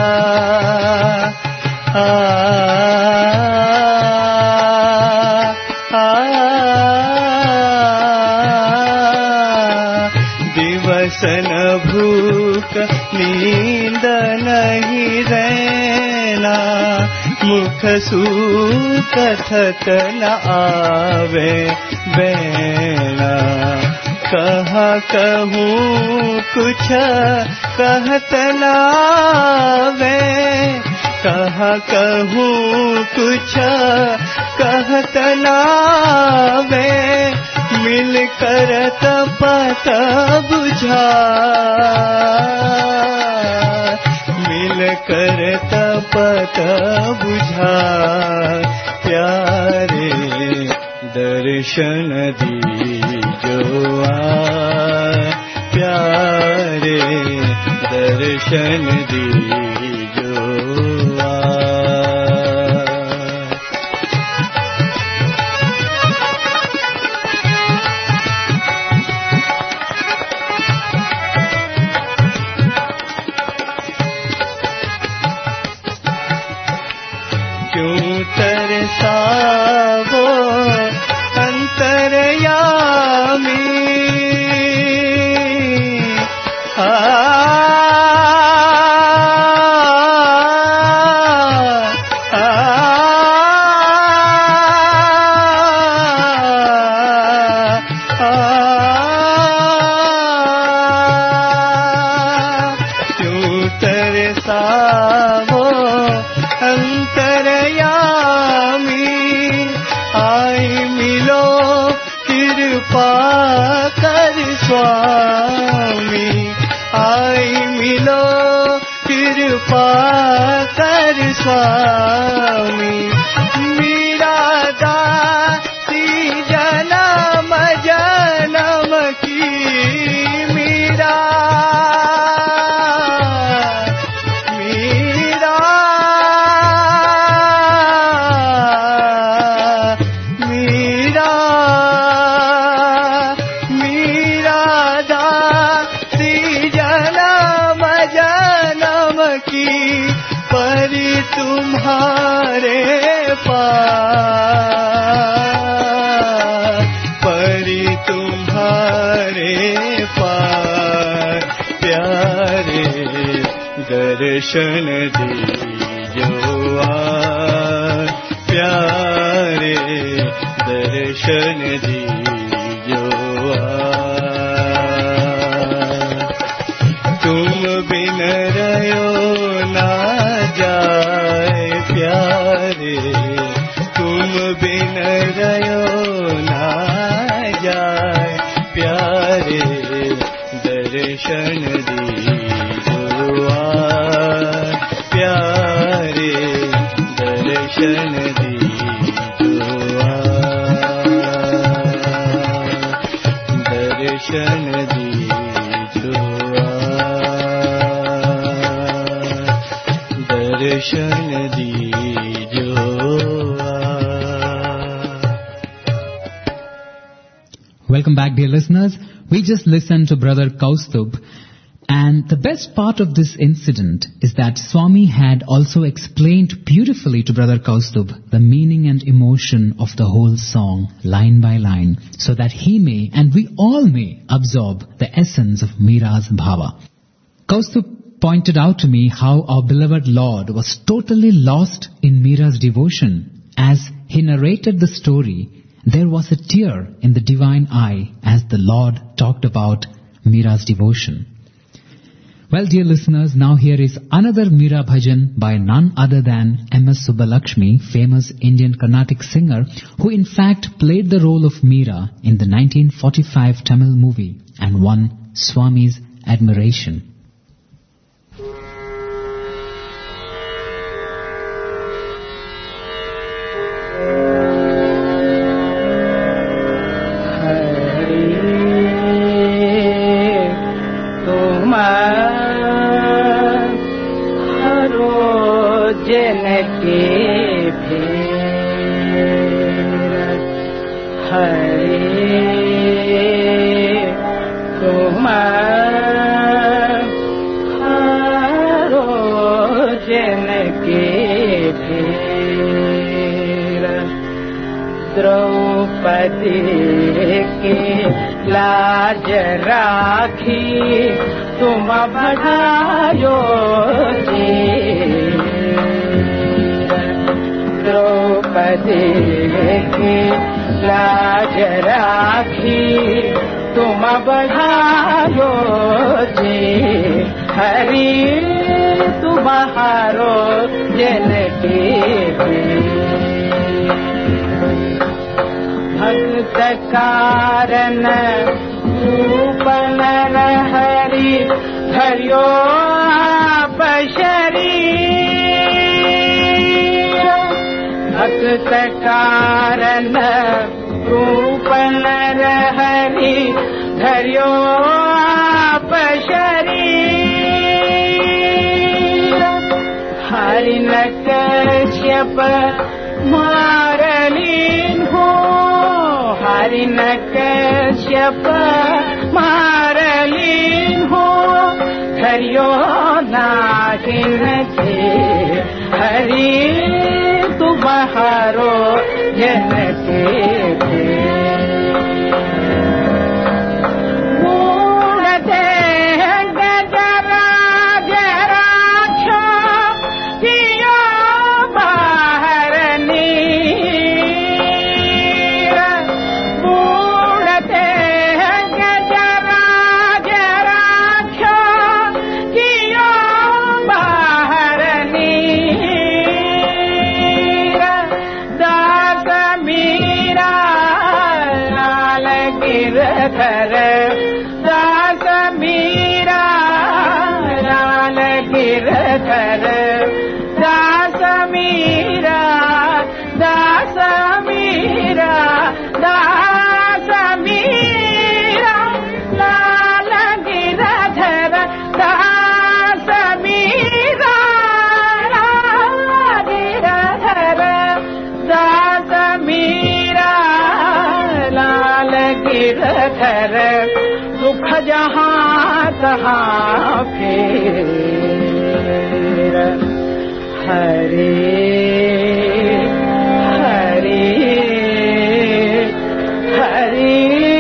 दिवस न भूख नींद नहीं रहना, मुख सूकथत न आवे बैना, कहा कहूँ कुछ कहत नावे, कहा कहूँ कुछ कहत नावे, मिल कर तपत बुझा, मिल कर तपत बुझा प्यारे, दर्शन दी जो आए, प्यारे दर्शन दीजो आए। क्यों तरसा वो अंतरयामी, क्यों तरसा वो अंतरयामी, आई मिलो कृपा कर स्वामी, आई मिलो कृपा कर स्वामी। मीरा दासी जन्म जन्म की, मीरा मीरा मीरा मीरा दासी जन्म जन्म की, परी तुम्हारे पार, परी तुम्हारे पार, प्यारे दर्शन दीजो आए, प्यारे दर्शन दीजो आए। तुम बिन रहो ना जाए प्यारे, तुम बिन रहो ना जाए प्यारे, दर्शन दीजो आए, प्यारे दर्शन दीजो आए, दर्शन दीजो आए, दर्शन दीजो आए। Welcome back, dear listeners. We just listened to Brother Kaustubh, and the best part of this incident is that Swami had also explained beautifully to Brother Kaustubh the meaning and emotion of the whole song, line by line, so that he may, and we all may, absorb the essence of Meera's bhava. Kaustubh pointed out to me how our beloved Lord was totally lost in Meera's devotion. As he narrated the story, there was a tear in the divine eye as the Lord talked about Meera's devotion. Well, dear listeners, now here is another Meera bhajan by none other than M.S. Subbalakshmi, famous Indian Carnatic singer, who in fact played the role of Meera in the 1945 Tamil movie and won Swami's admiration. Draupadi के लाज राखी तुम बढ़ायो जी, द्रौपदी की लाज राखी तुम बढ़ायो जी, हरि तुम्हारो जनकी भक्त कारण रूप नर हरि धर्यो आप शरीर, भक्त कारण रूप नर हरि धर्यो आप शरीर हरि न कश्यप मारलीन हो हरि न कश्यप मारलीन हो धर्यो नाहिन थे हरि तुम्हारो जन के थे मूढ़ते गजराज राक्ष कियो बाहर नीर मूढ़ते गजराज राक्ष कियो बाहर नीर दास मीरा लाल गिरधर दास मीरा लाल गिरधर दास मीरा दास मीरा दास मीरा लाल गिरधर दास मीरा लाल गिरधर दास मीरा लाल गिरधर दुख जहाँ तहाँ फेर हरे हरे हरे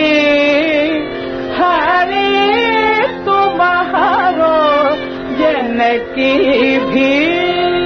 हरे तुम्हारो जन की भीड़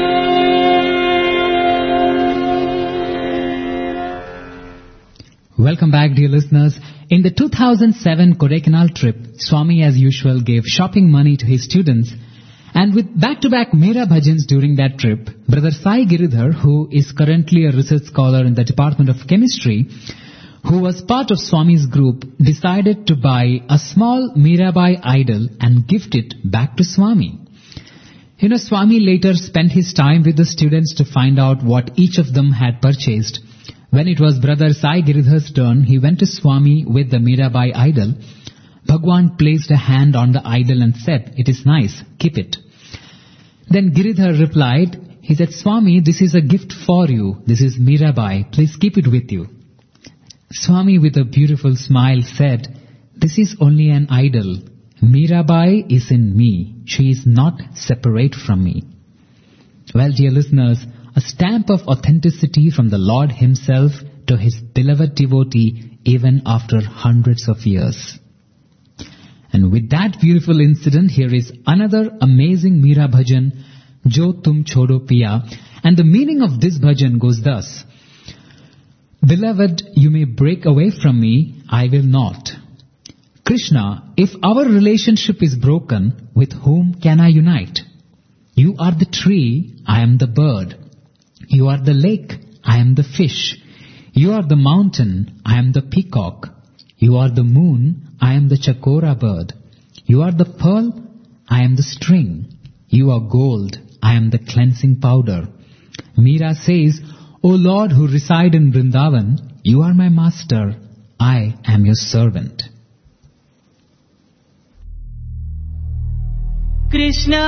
Welcome back, dear listeners. In the 2007 Kodaikanal trip, Swami as usual gave shopping money to his students, and with back-to-back Meera bhajans during that trip, Brother Sai Giridhar, who is currently a research scholar in the Department of Chemistry, who was part of Swami's group, decided to buy a small Mirabai idol and gift it back to Swami. You know, Swami later spent his time with the students to find out what each of them had purchased. When it was Brother Sai Giridhar's turn, he went to Swami with the Mirabai idol. Bhagwan placed a hand on the idol and said, "It is nice, keep it." Then Giridhar replied, he said, "Swami, this is a gift for you. This is Mirabai. Please keep it with you." Swami with a beautiful smile said, "This is only an idol. Mirabai is in me. She is not separate from me." Well, dear listeners, a stamp of authenticity from the Lord himself to his beloved devotee even after hundreds of years. And with that beautiful incident, here is another amazing Meera bhajan, Jo Tum Chodo Piya, and the meaning of this bhajan goes thus: Beloved, you may break away from me, I will not. Krishna, if our relationship is broken, with whom can I unite? You are the tree, I am the bird. You are the lake, I am the fish. You are the mountain, I am the peacock. You are the moon, I am the chakora bird. You are the pearl, I am the string. You are gold, I am the cleansing powder. Meera says, O Lord who reside in Vrindavan, you are my master, I am your servant. Krishna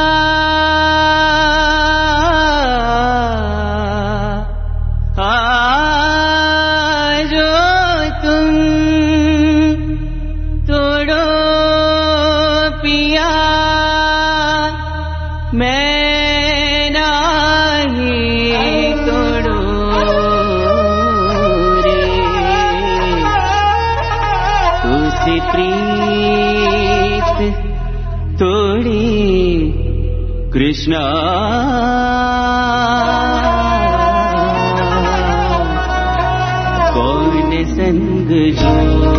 Krishna कौन संग जोड़ो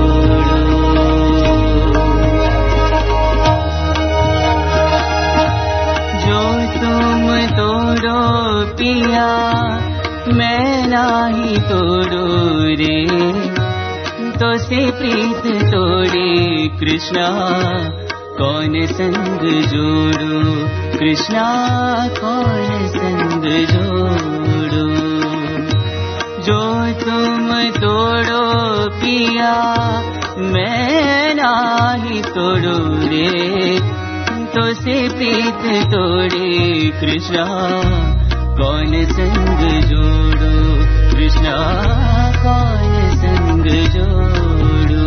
जो तुम तोड़ो पिया मैं नाही तोड़ो रे तो से प्रीत तोड़े कृष्णा कौन संग जोड़ो कृष्णा कौन संग जोड़ो जो तुम तोड़ो पिया मैं नाही तोड़ू रे, तो से प्रीत तोड़े कृष्णा कौन संग जोड़ो, कृष्णा कौन संग जोड़ो।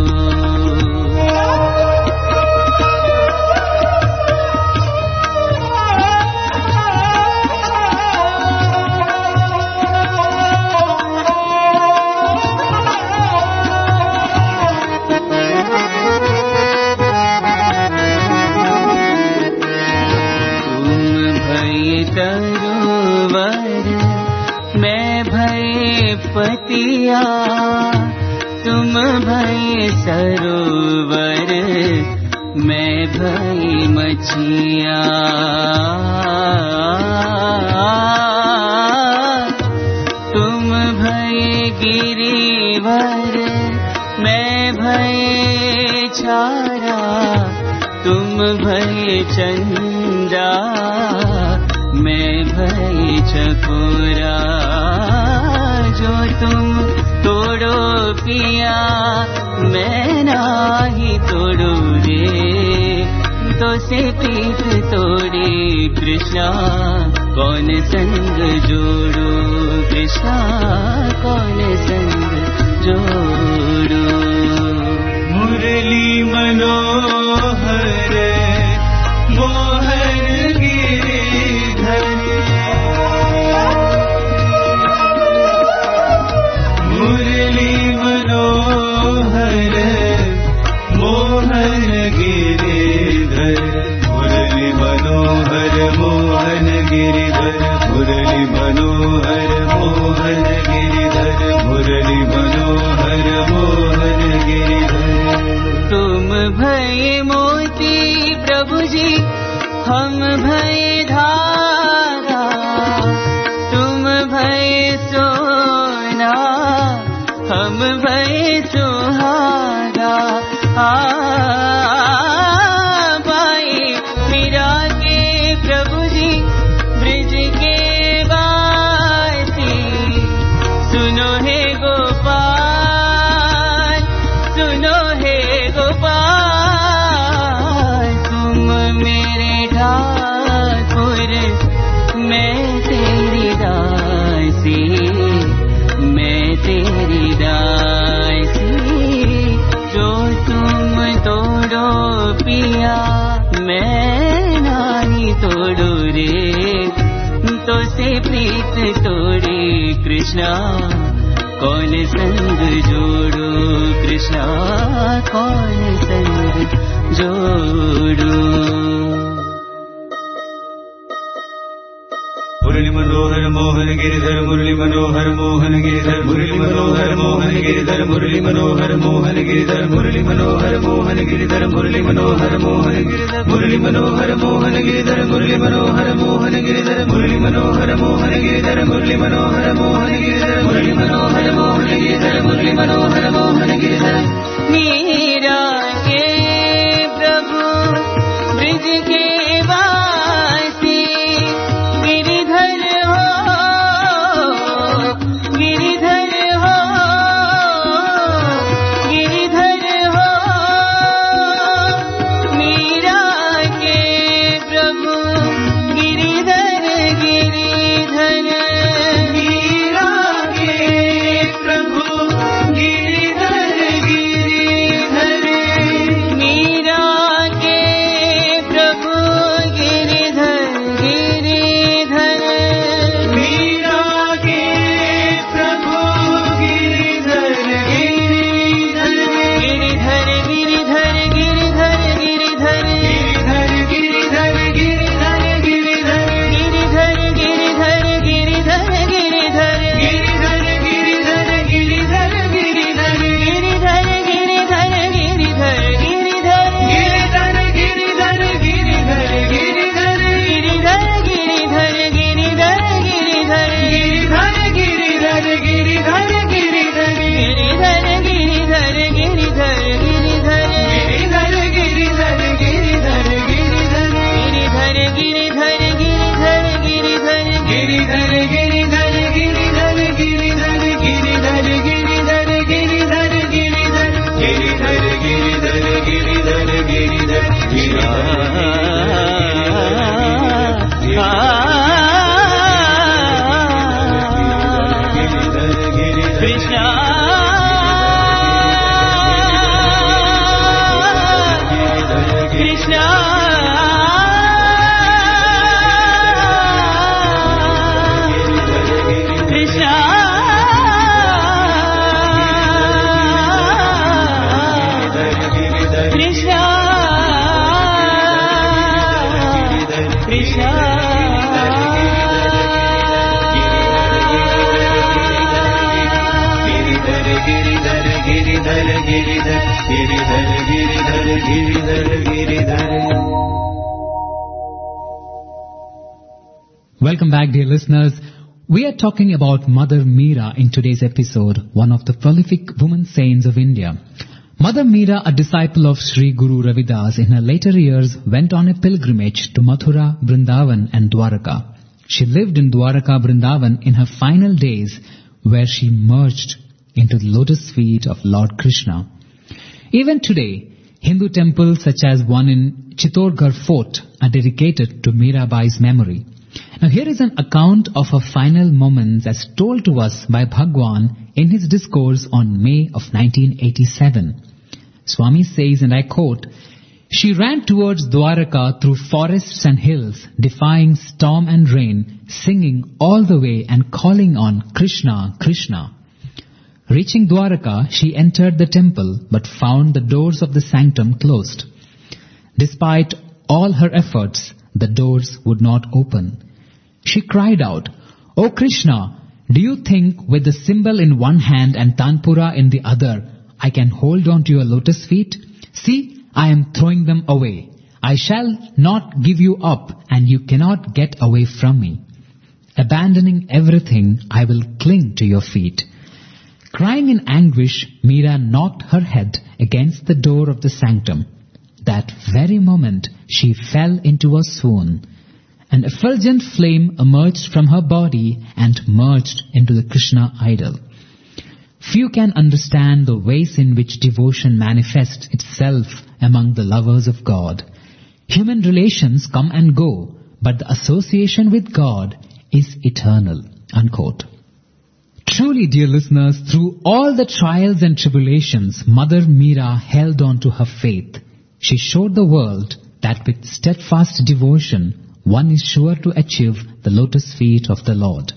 तरुवर मैं भय पतिया, तुम भय सरोवर मैं भय मछिया। तुम भय गिरिवर मैं भय छारा, तुम भय चंदा मैं भय चकोरा। जो तुम तोड़ो पिया मैं नाही तोड़ू रे, तो से प्रीत तोड़े कृष्णा कौन संग जोड़ो, कृष्णा कौन संग जोड़ो। मुरली मनोहर मोहन गिरिधर, मुरली मनोहर मोहन गिरिधर, मुरली मनोहर मोहन गिरिधर, मुरली मनोहर मोहन गिरिधर, मुरली मनोहर मोहन गिरिधर। तुम भय मोती प्रभु जी हम भय धारा, तुम भय सोना हम भय सुहारा। भाई मीरा के प्रभु जी ब्रिज के वासी, सुनो हे गोपाल सुनो हे गोपाल। तुम मेरे ठाकुर मैं तेरी दासी, मैं तेरी दासी। जो तुम तोड़ो पिया मैं नाही तोड़ू रे, तो से प्रीत तोड़े कृष्णा कौन संग जोड़ो, कृष्णा कौन संग जोड़ो। मुरली मनोहर मोहन गिरिधर, मुरली मनोहर मोहन गिरिधर, मुरली मनोहर मोहन गिरिधर, मुरली मनोहर मोहन गिरिधर, मुरली मनोहर मोहन गिरिधर, मुरली मनोहर मोहन गिरिधर, मुरली मनोहर मोहन गिरिधर, मुरली मनोहर मोहन गिरिधर, मुरली मनोहर मोहन गिरिधर, मुरली मनोहर मोहन गिरिधर, मुरली मनोहर मोहन गिरिधर, मुरली मनोहर मोहन गिरिधर। मीरा के प्रभु ब्रिज के वासी गिरिधर हो, गिरिधर हो, गिरिधर हो। मीरा के प्रभु गिरिधर गिरिधर, मीरा के प्रभु Giridhar Giridhar. Welcome back, dear listeners. We are talking about Mother Meera in today's episode, one of the prolific women saints of India. Mother Meera, a disciple of Sri Guru Ravidas, in her later years went on a pilgrimage to Mathura, Vrindavan and Dwaraka. She lived in Dwaraka, Vrindavan in her final days, where she merged into the lotus feet of Lord Krishna. Even today, Hindu temples such as one in Chittorgarh Fort are dedicated to Meerabai's memory. Now here is an account of her final moments as told to us by Bhagwan in his discourse on May of 1987. Swami says, and I quote, "She ran towards Dwaraka through forests and hills, defying storm and rain, singing all the way and calling on Krishna, Krishna. Reaching Dwaraka, she entered the temple but found the doors of the sanctum closed. Despite all her efforts, the doors would not open. She cried out, 'O Krishna, do you think with the symbol in one hand and Tanpura in the other, I can hold on to your lotus feet? See, I am throwing them away. I shall not give you up and you cannot get away from me. Abandoning everything, I will cling to your feet.' Crying in anguish, Meera knocked her head against the door of the sanctum. That very moment, she fell into a swoon. An effulgent flame emerged from her body and merged into the Krishna idol. Few can understand the ways in which devotion manifests itself among the lovers of God. Human relations come and go, but the association with God is eternal." Unquote. Truly, dear listeners, through all the trials and tribulations, Mother Meera held on to her faith. She showed the world that with steadfast devotion, one is sure to achieve the lotus feet of the Lord.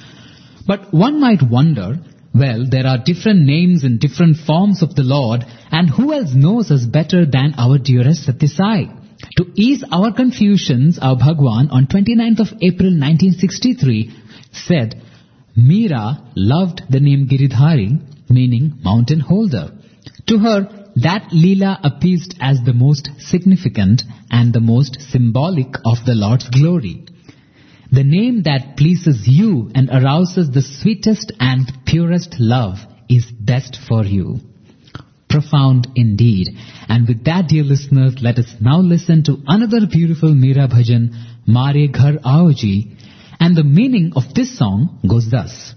But one might wonder, well, there are different names and different forms of the Lord, and who else knows us better than our dearest Satya Sai? To ease our confusions, our Bhagwan on 29th of April 1963 said, "Meera loved the name Giridhari, meaning mountain holder. To her, that Leela appeased as the most significant and the most symbolic of the Lord's glory. The name that pleases you and arouses the sweetest and purest love is best for you." Profound indeed. And with that, dear listeners, let us now listen to another beautiful Meera bhajan, Mare Ghar Aao Ji. And the meaning of this song goes thus.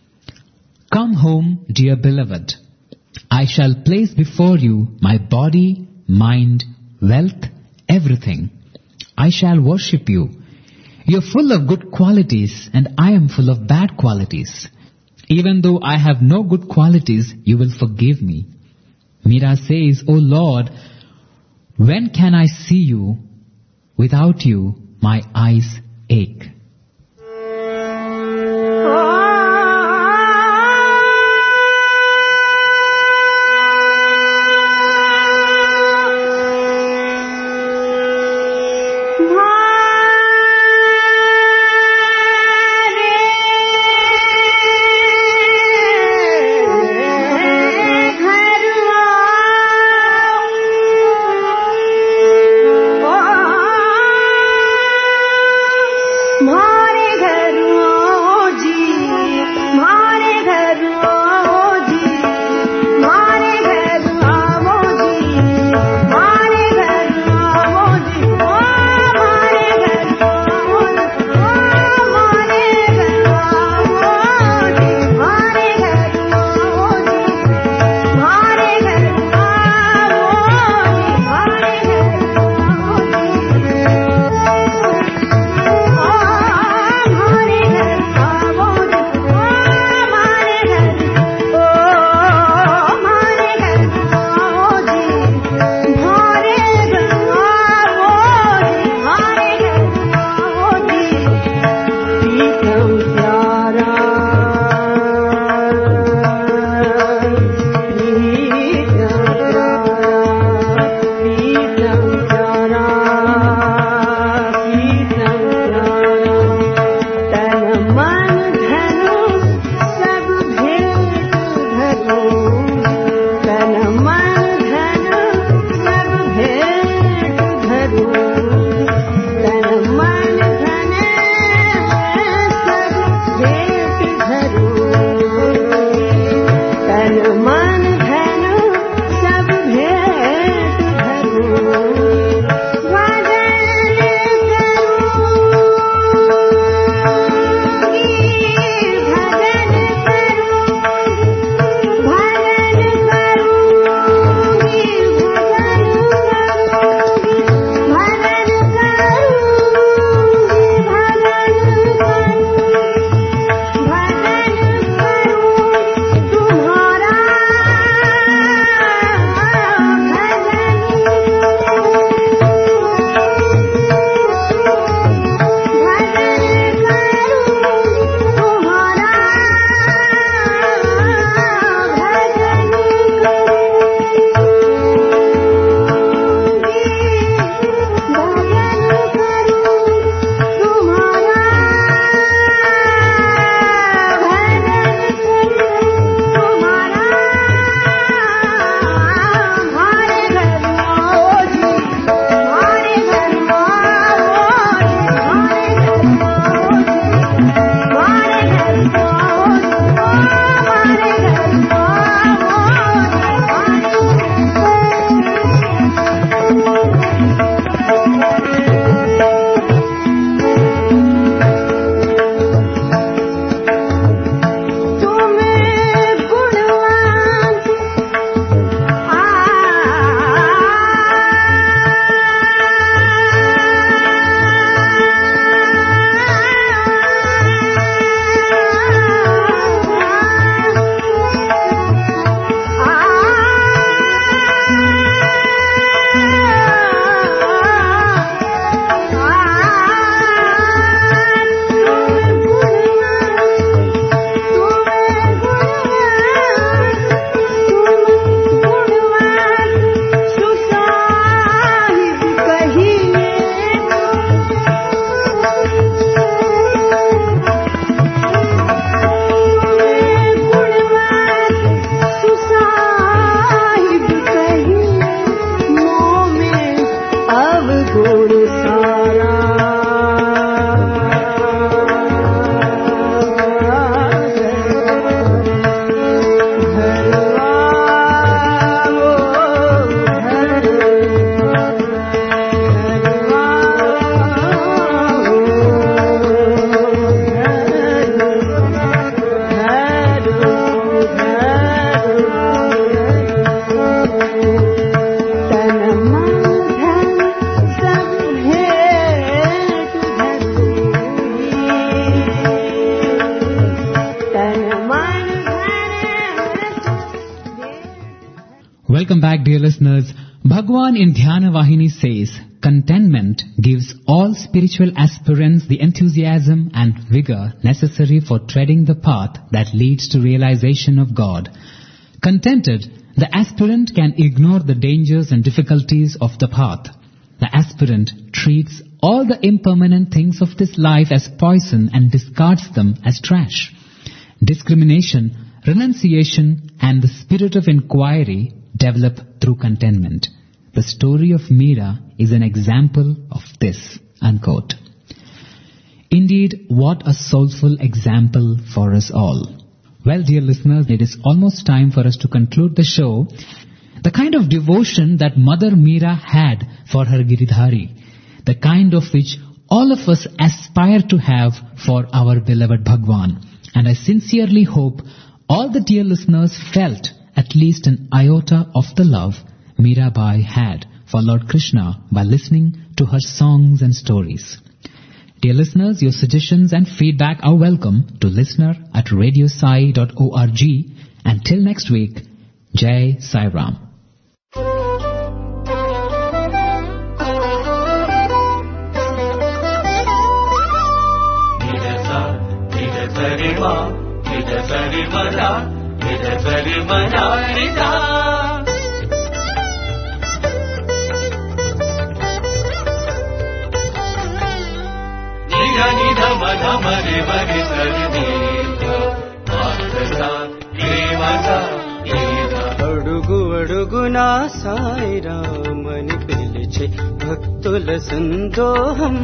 "Come home, dear beloved. I shall place before you my body, mind, wealth, everything. I shall worship you. You're full of good qualities and I am full of bad qualities. Even though I have no good qualities, you will forgive me." Meera says, "O Lord, when can I see you? Without you, my eyes ache." Ma Welcome back, dear listeners. Bhagwan in Dhyana Vahini says, contentment gives all spiritual aspirants the enthusiasm and vigor necessary for treading the path that leads to realization of God. Contented, the aspirant can ignore the dangers and difficulties of the path. The aspirant treats all the impermanent things of this life as poison and discards them as trash. Discrimination, renunciation, and the spirit of inquiry develop through contentment. The story of Meera is an example of this, unquote. Indeed, what a soulful example for us all. Well, dear listeners, it is almost time for us to conclude the show. The kind of devotion that Mother Meera had for her Giridhari, the kind of which all of us aspire to have for our beloved Bhagwan. And I sincerely hope all the dear listeners felt at least an iota of the love Meerabai had for Lord Krishna by listening to her songs and stories. Dear listeners, your suggestions and feedback are welcome to listener@radiosai.org. Until next week, Jai Sai Ram. అడుగు అడుగునా సాయి రామని పిలిచే భక్తుల సందోహం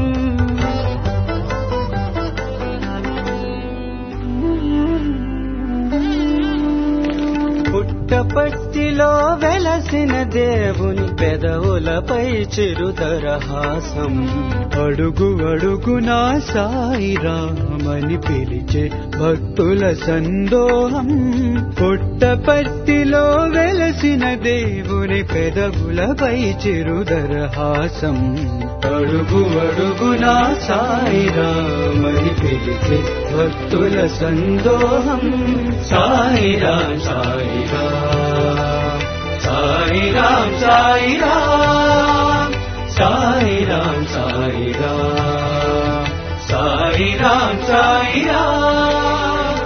పుట్టపర్తిలో వెలసిన దేవుని పెదవులపై చిరుదరహాసం అడుగు అడుగునా సాయి రామని పిలిచే భక్తుల సందోహం పుట్టపర్తిలో వెలసిన దేవుని పెదవులపై చిరుదరహాసం అడుగు అడుగునా సాయి రామని పిలిచే భక్తుల సందోహం సాయి రామ్ సాయి రామ్ సాయి రామ్ సాయి రామ్ సాయి రామ్ సాయి రామ్ సాయి రామ్ సాయి రామ్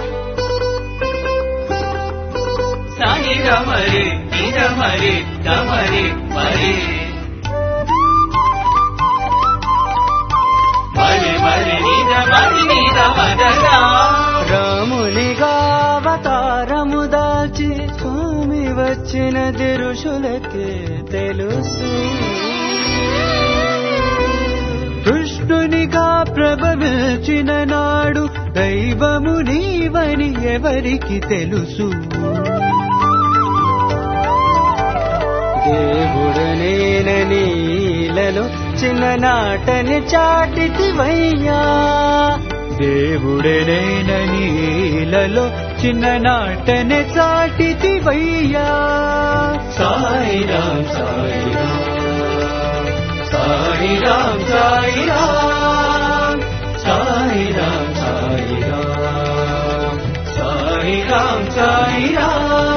సాయి రమరే నిరమరే దమరే మరే మరే మరే నిరమరే నిరమదరా రామునిగా అవతారము దాల్చి స్వామి వచ్చినది ఋషులకే తెలుసు కృష్ణునిగా ప్రభవించిన నాడు దైవము నీవని ఎవరికి తెలుసు దేవుడనేనని నీలలో చిన్ననాటని చాటితివయ్యా దేవుడనేనని నీలలో చిన్ననాటని చాటితివయ్యా సాయి రామ్ సాయి రామ్ సాయి రామ్ సాయి రామ్ సాయి రామ్ సాయి రామ్ సాయి రామ్ సాయి రామ్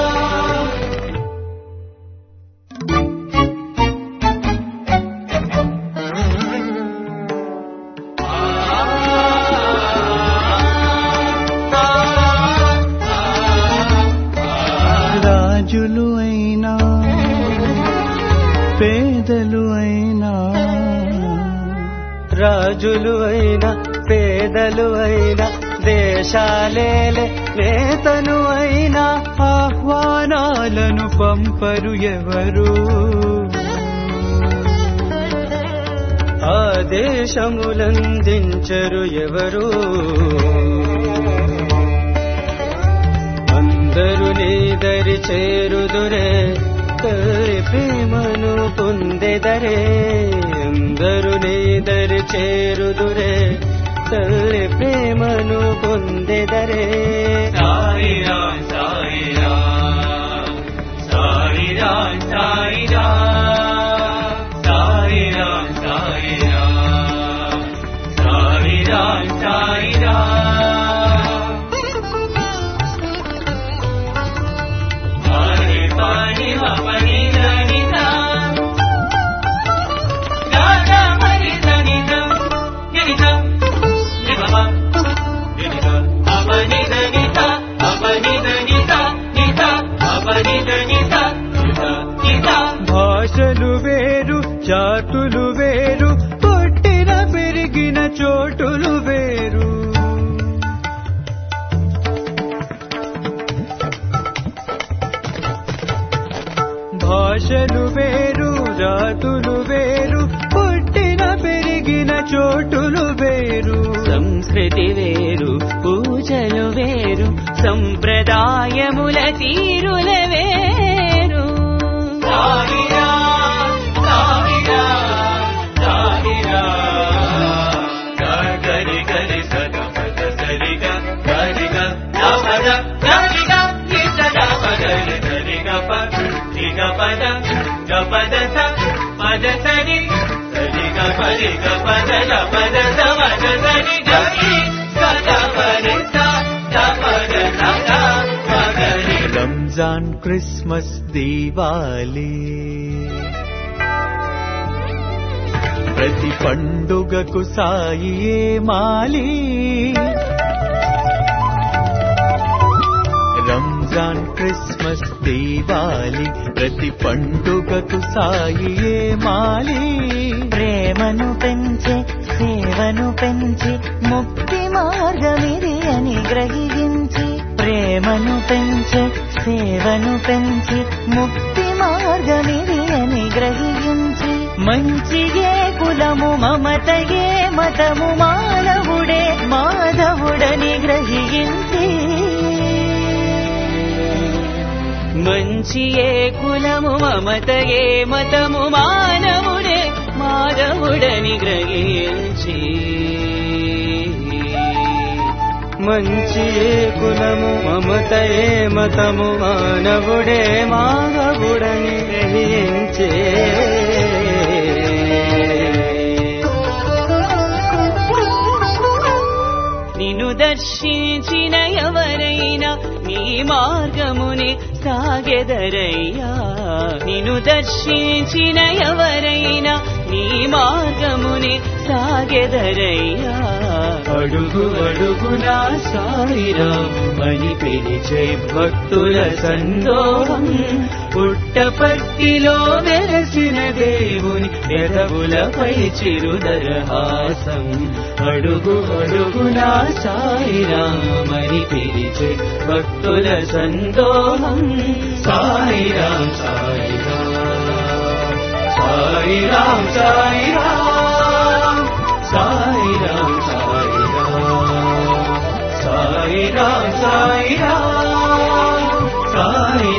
రాజులు అయినా పేదలు అయినా రాజులు అయినా పేదలు అయినా దేశాలేలే నేతను అయినా ఆహ్వానాలను పంపరు ఎవరు ఆదేశములందించరు ఎవరు అందరూ నీదరి చేరుదురే తల్లి ప్రేమను పొందెదరే అందరూ నీదరి చేరుదురే తల్లి ప్రేమను పొందెదరే సాయి రామ్ సాయి రామ్ సాయి రామ్ సాయి రామ్ సాయి రామ్ సాయి రామ్ సాయి రామ్ సాయి రామ్ Pani, Pani, జాతులు వేరు, పుట్టిన పెరిగిన చోటులు వేరు. భాషలు వేరు, జాతులు వేరు, పుట్టిన పెరిగిన చోటులు వేరు. సంస్కృతి వేరు, పూజలు వేరు, సంప్రదాయముల తీరుల వేరు. సాయిరా సాయిరా సాయిరా గరి గరి సద పద సరిగ గరిగ పద గరిగ ఇతద పదరి సరిగ పద దిగ పద గపద స పద సరి సరిగ పరిగ పద పద సమద సరి గరి సద పరి స పద సద పదరి. రంజాన్, క్రిస్మస్, దీవాలి ప్రతి పండుగకు సాయియే మాలి. రంజాన్, క్రిస్మస్, దీవాలి ప్రతి పండుగకు సాయియే మాలి. ప్రేమను పెంచే, సేవను పెంచి ముక్తి మార్గమిది అని గ్రహించి, ప్రేమను పెంచే, సేవను పెంచి ముక్తి మార్గమిది అని గ్రహించి, మంచియే కులము, మమతయే మతము, మానవుడే మాధవుడని గ్రహించి, మంచియే కులము, మమతయే మతము, మానవుడే మాధవుడని గ్రహించి, మంచియే కులము, మమతయే మతము, మానవుడే మాధవుడని గ్రహించే. నిన్ను దర్శించిన ఎవరైనా నీ మార్గమునే సాగెదరయ్యా. నిన్ను దర్శించిన ఎవరైనా నీ మార్గమునే సాగెదరయ్యా. అడుగు అడుగునా సాయిరామని పిలిచే భక్తుల సందోహం, పుట్టపర్తిలో వెలసిన దేవుని పెదవులపై చిరుదరహాసం. అడుగు అడుగునా సాయిరామని పిలిచే భక్తుల సందోహం. సాయిరాం సాయిరాం సాయిరాం సాయిరాం సాయిరాం సాయిరాం సాయిరాం సాయిరాం సాయి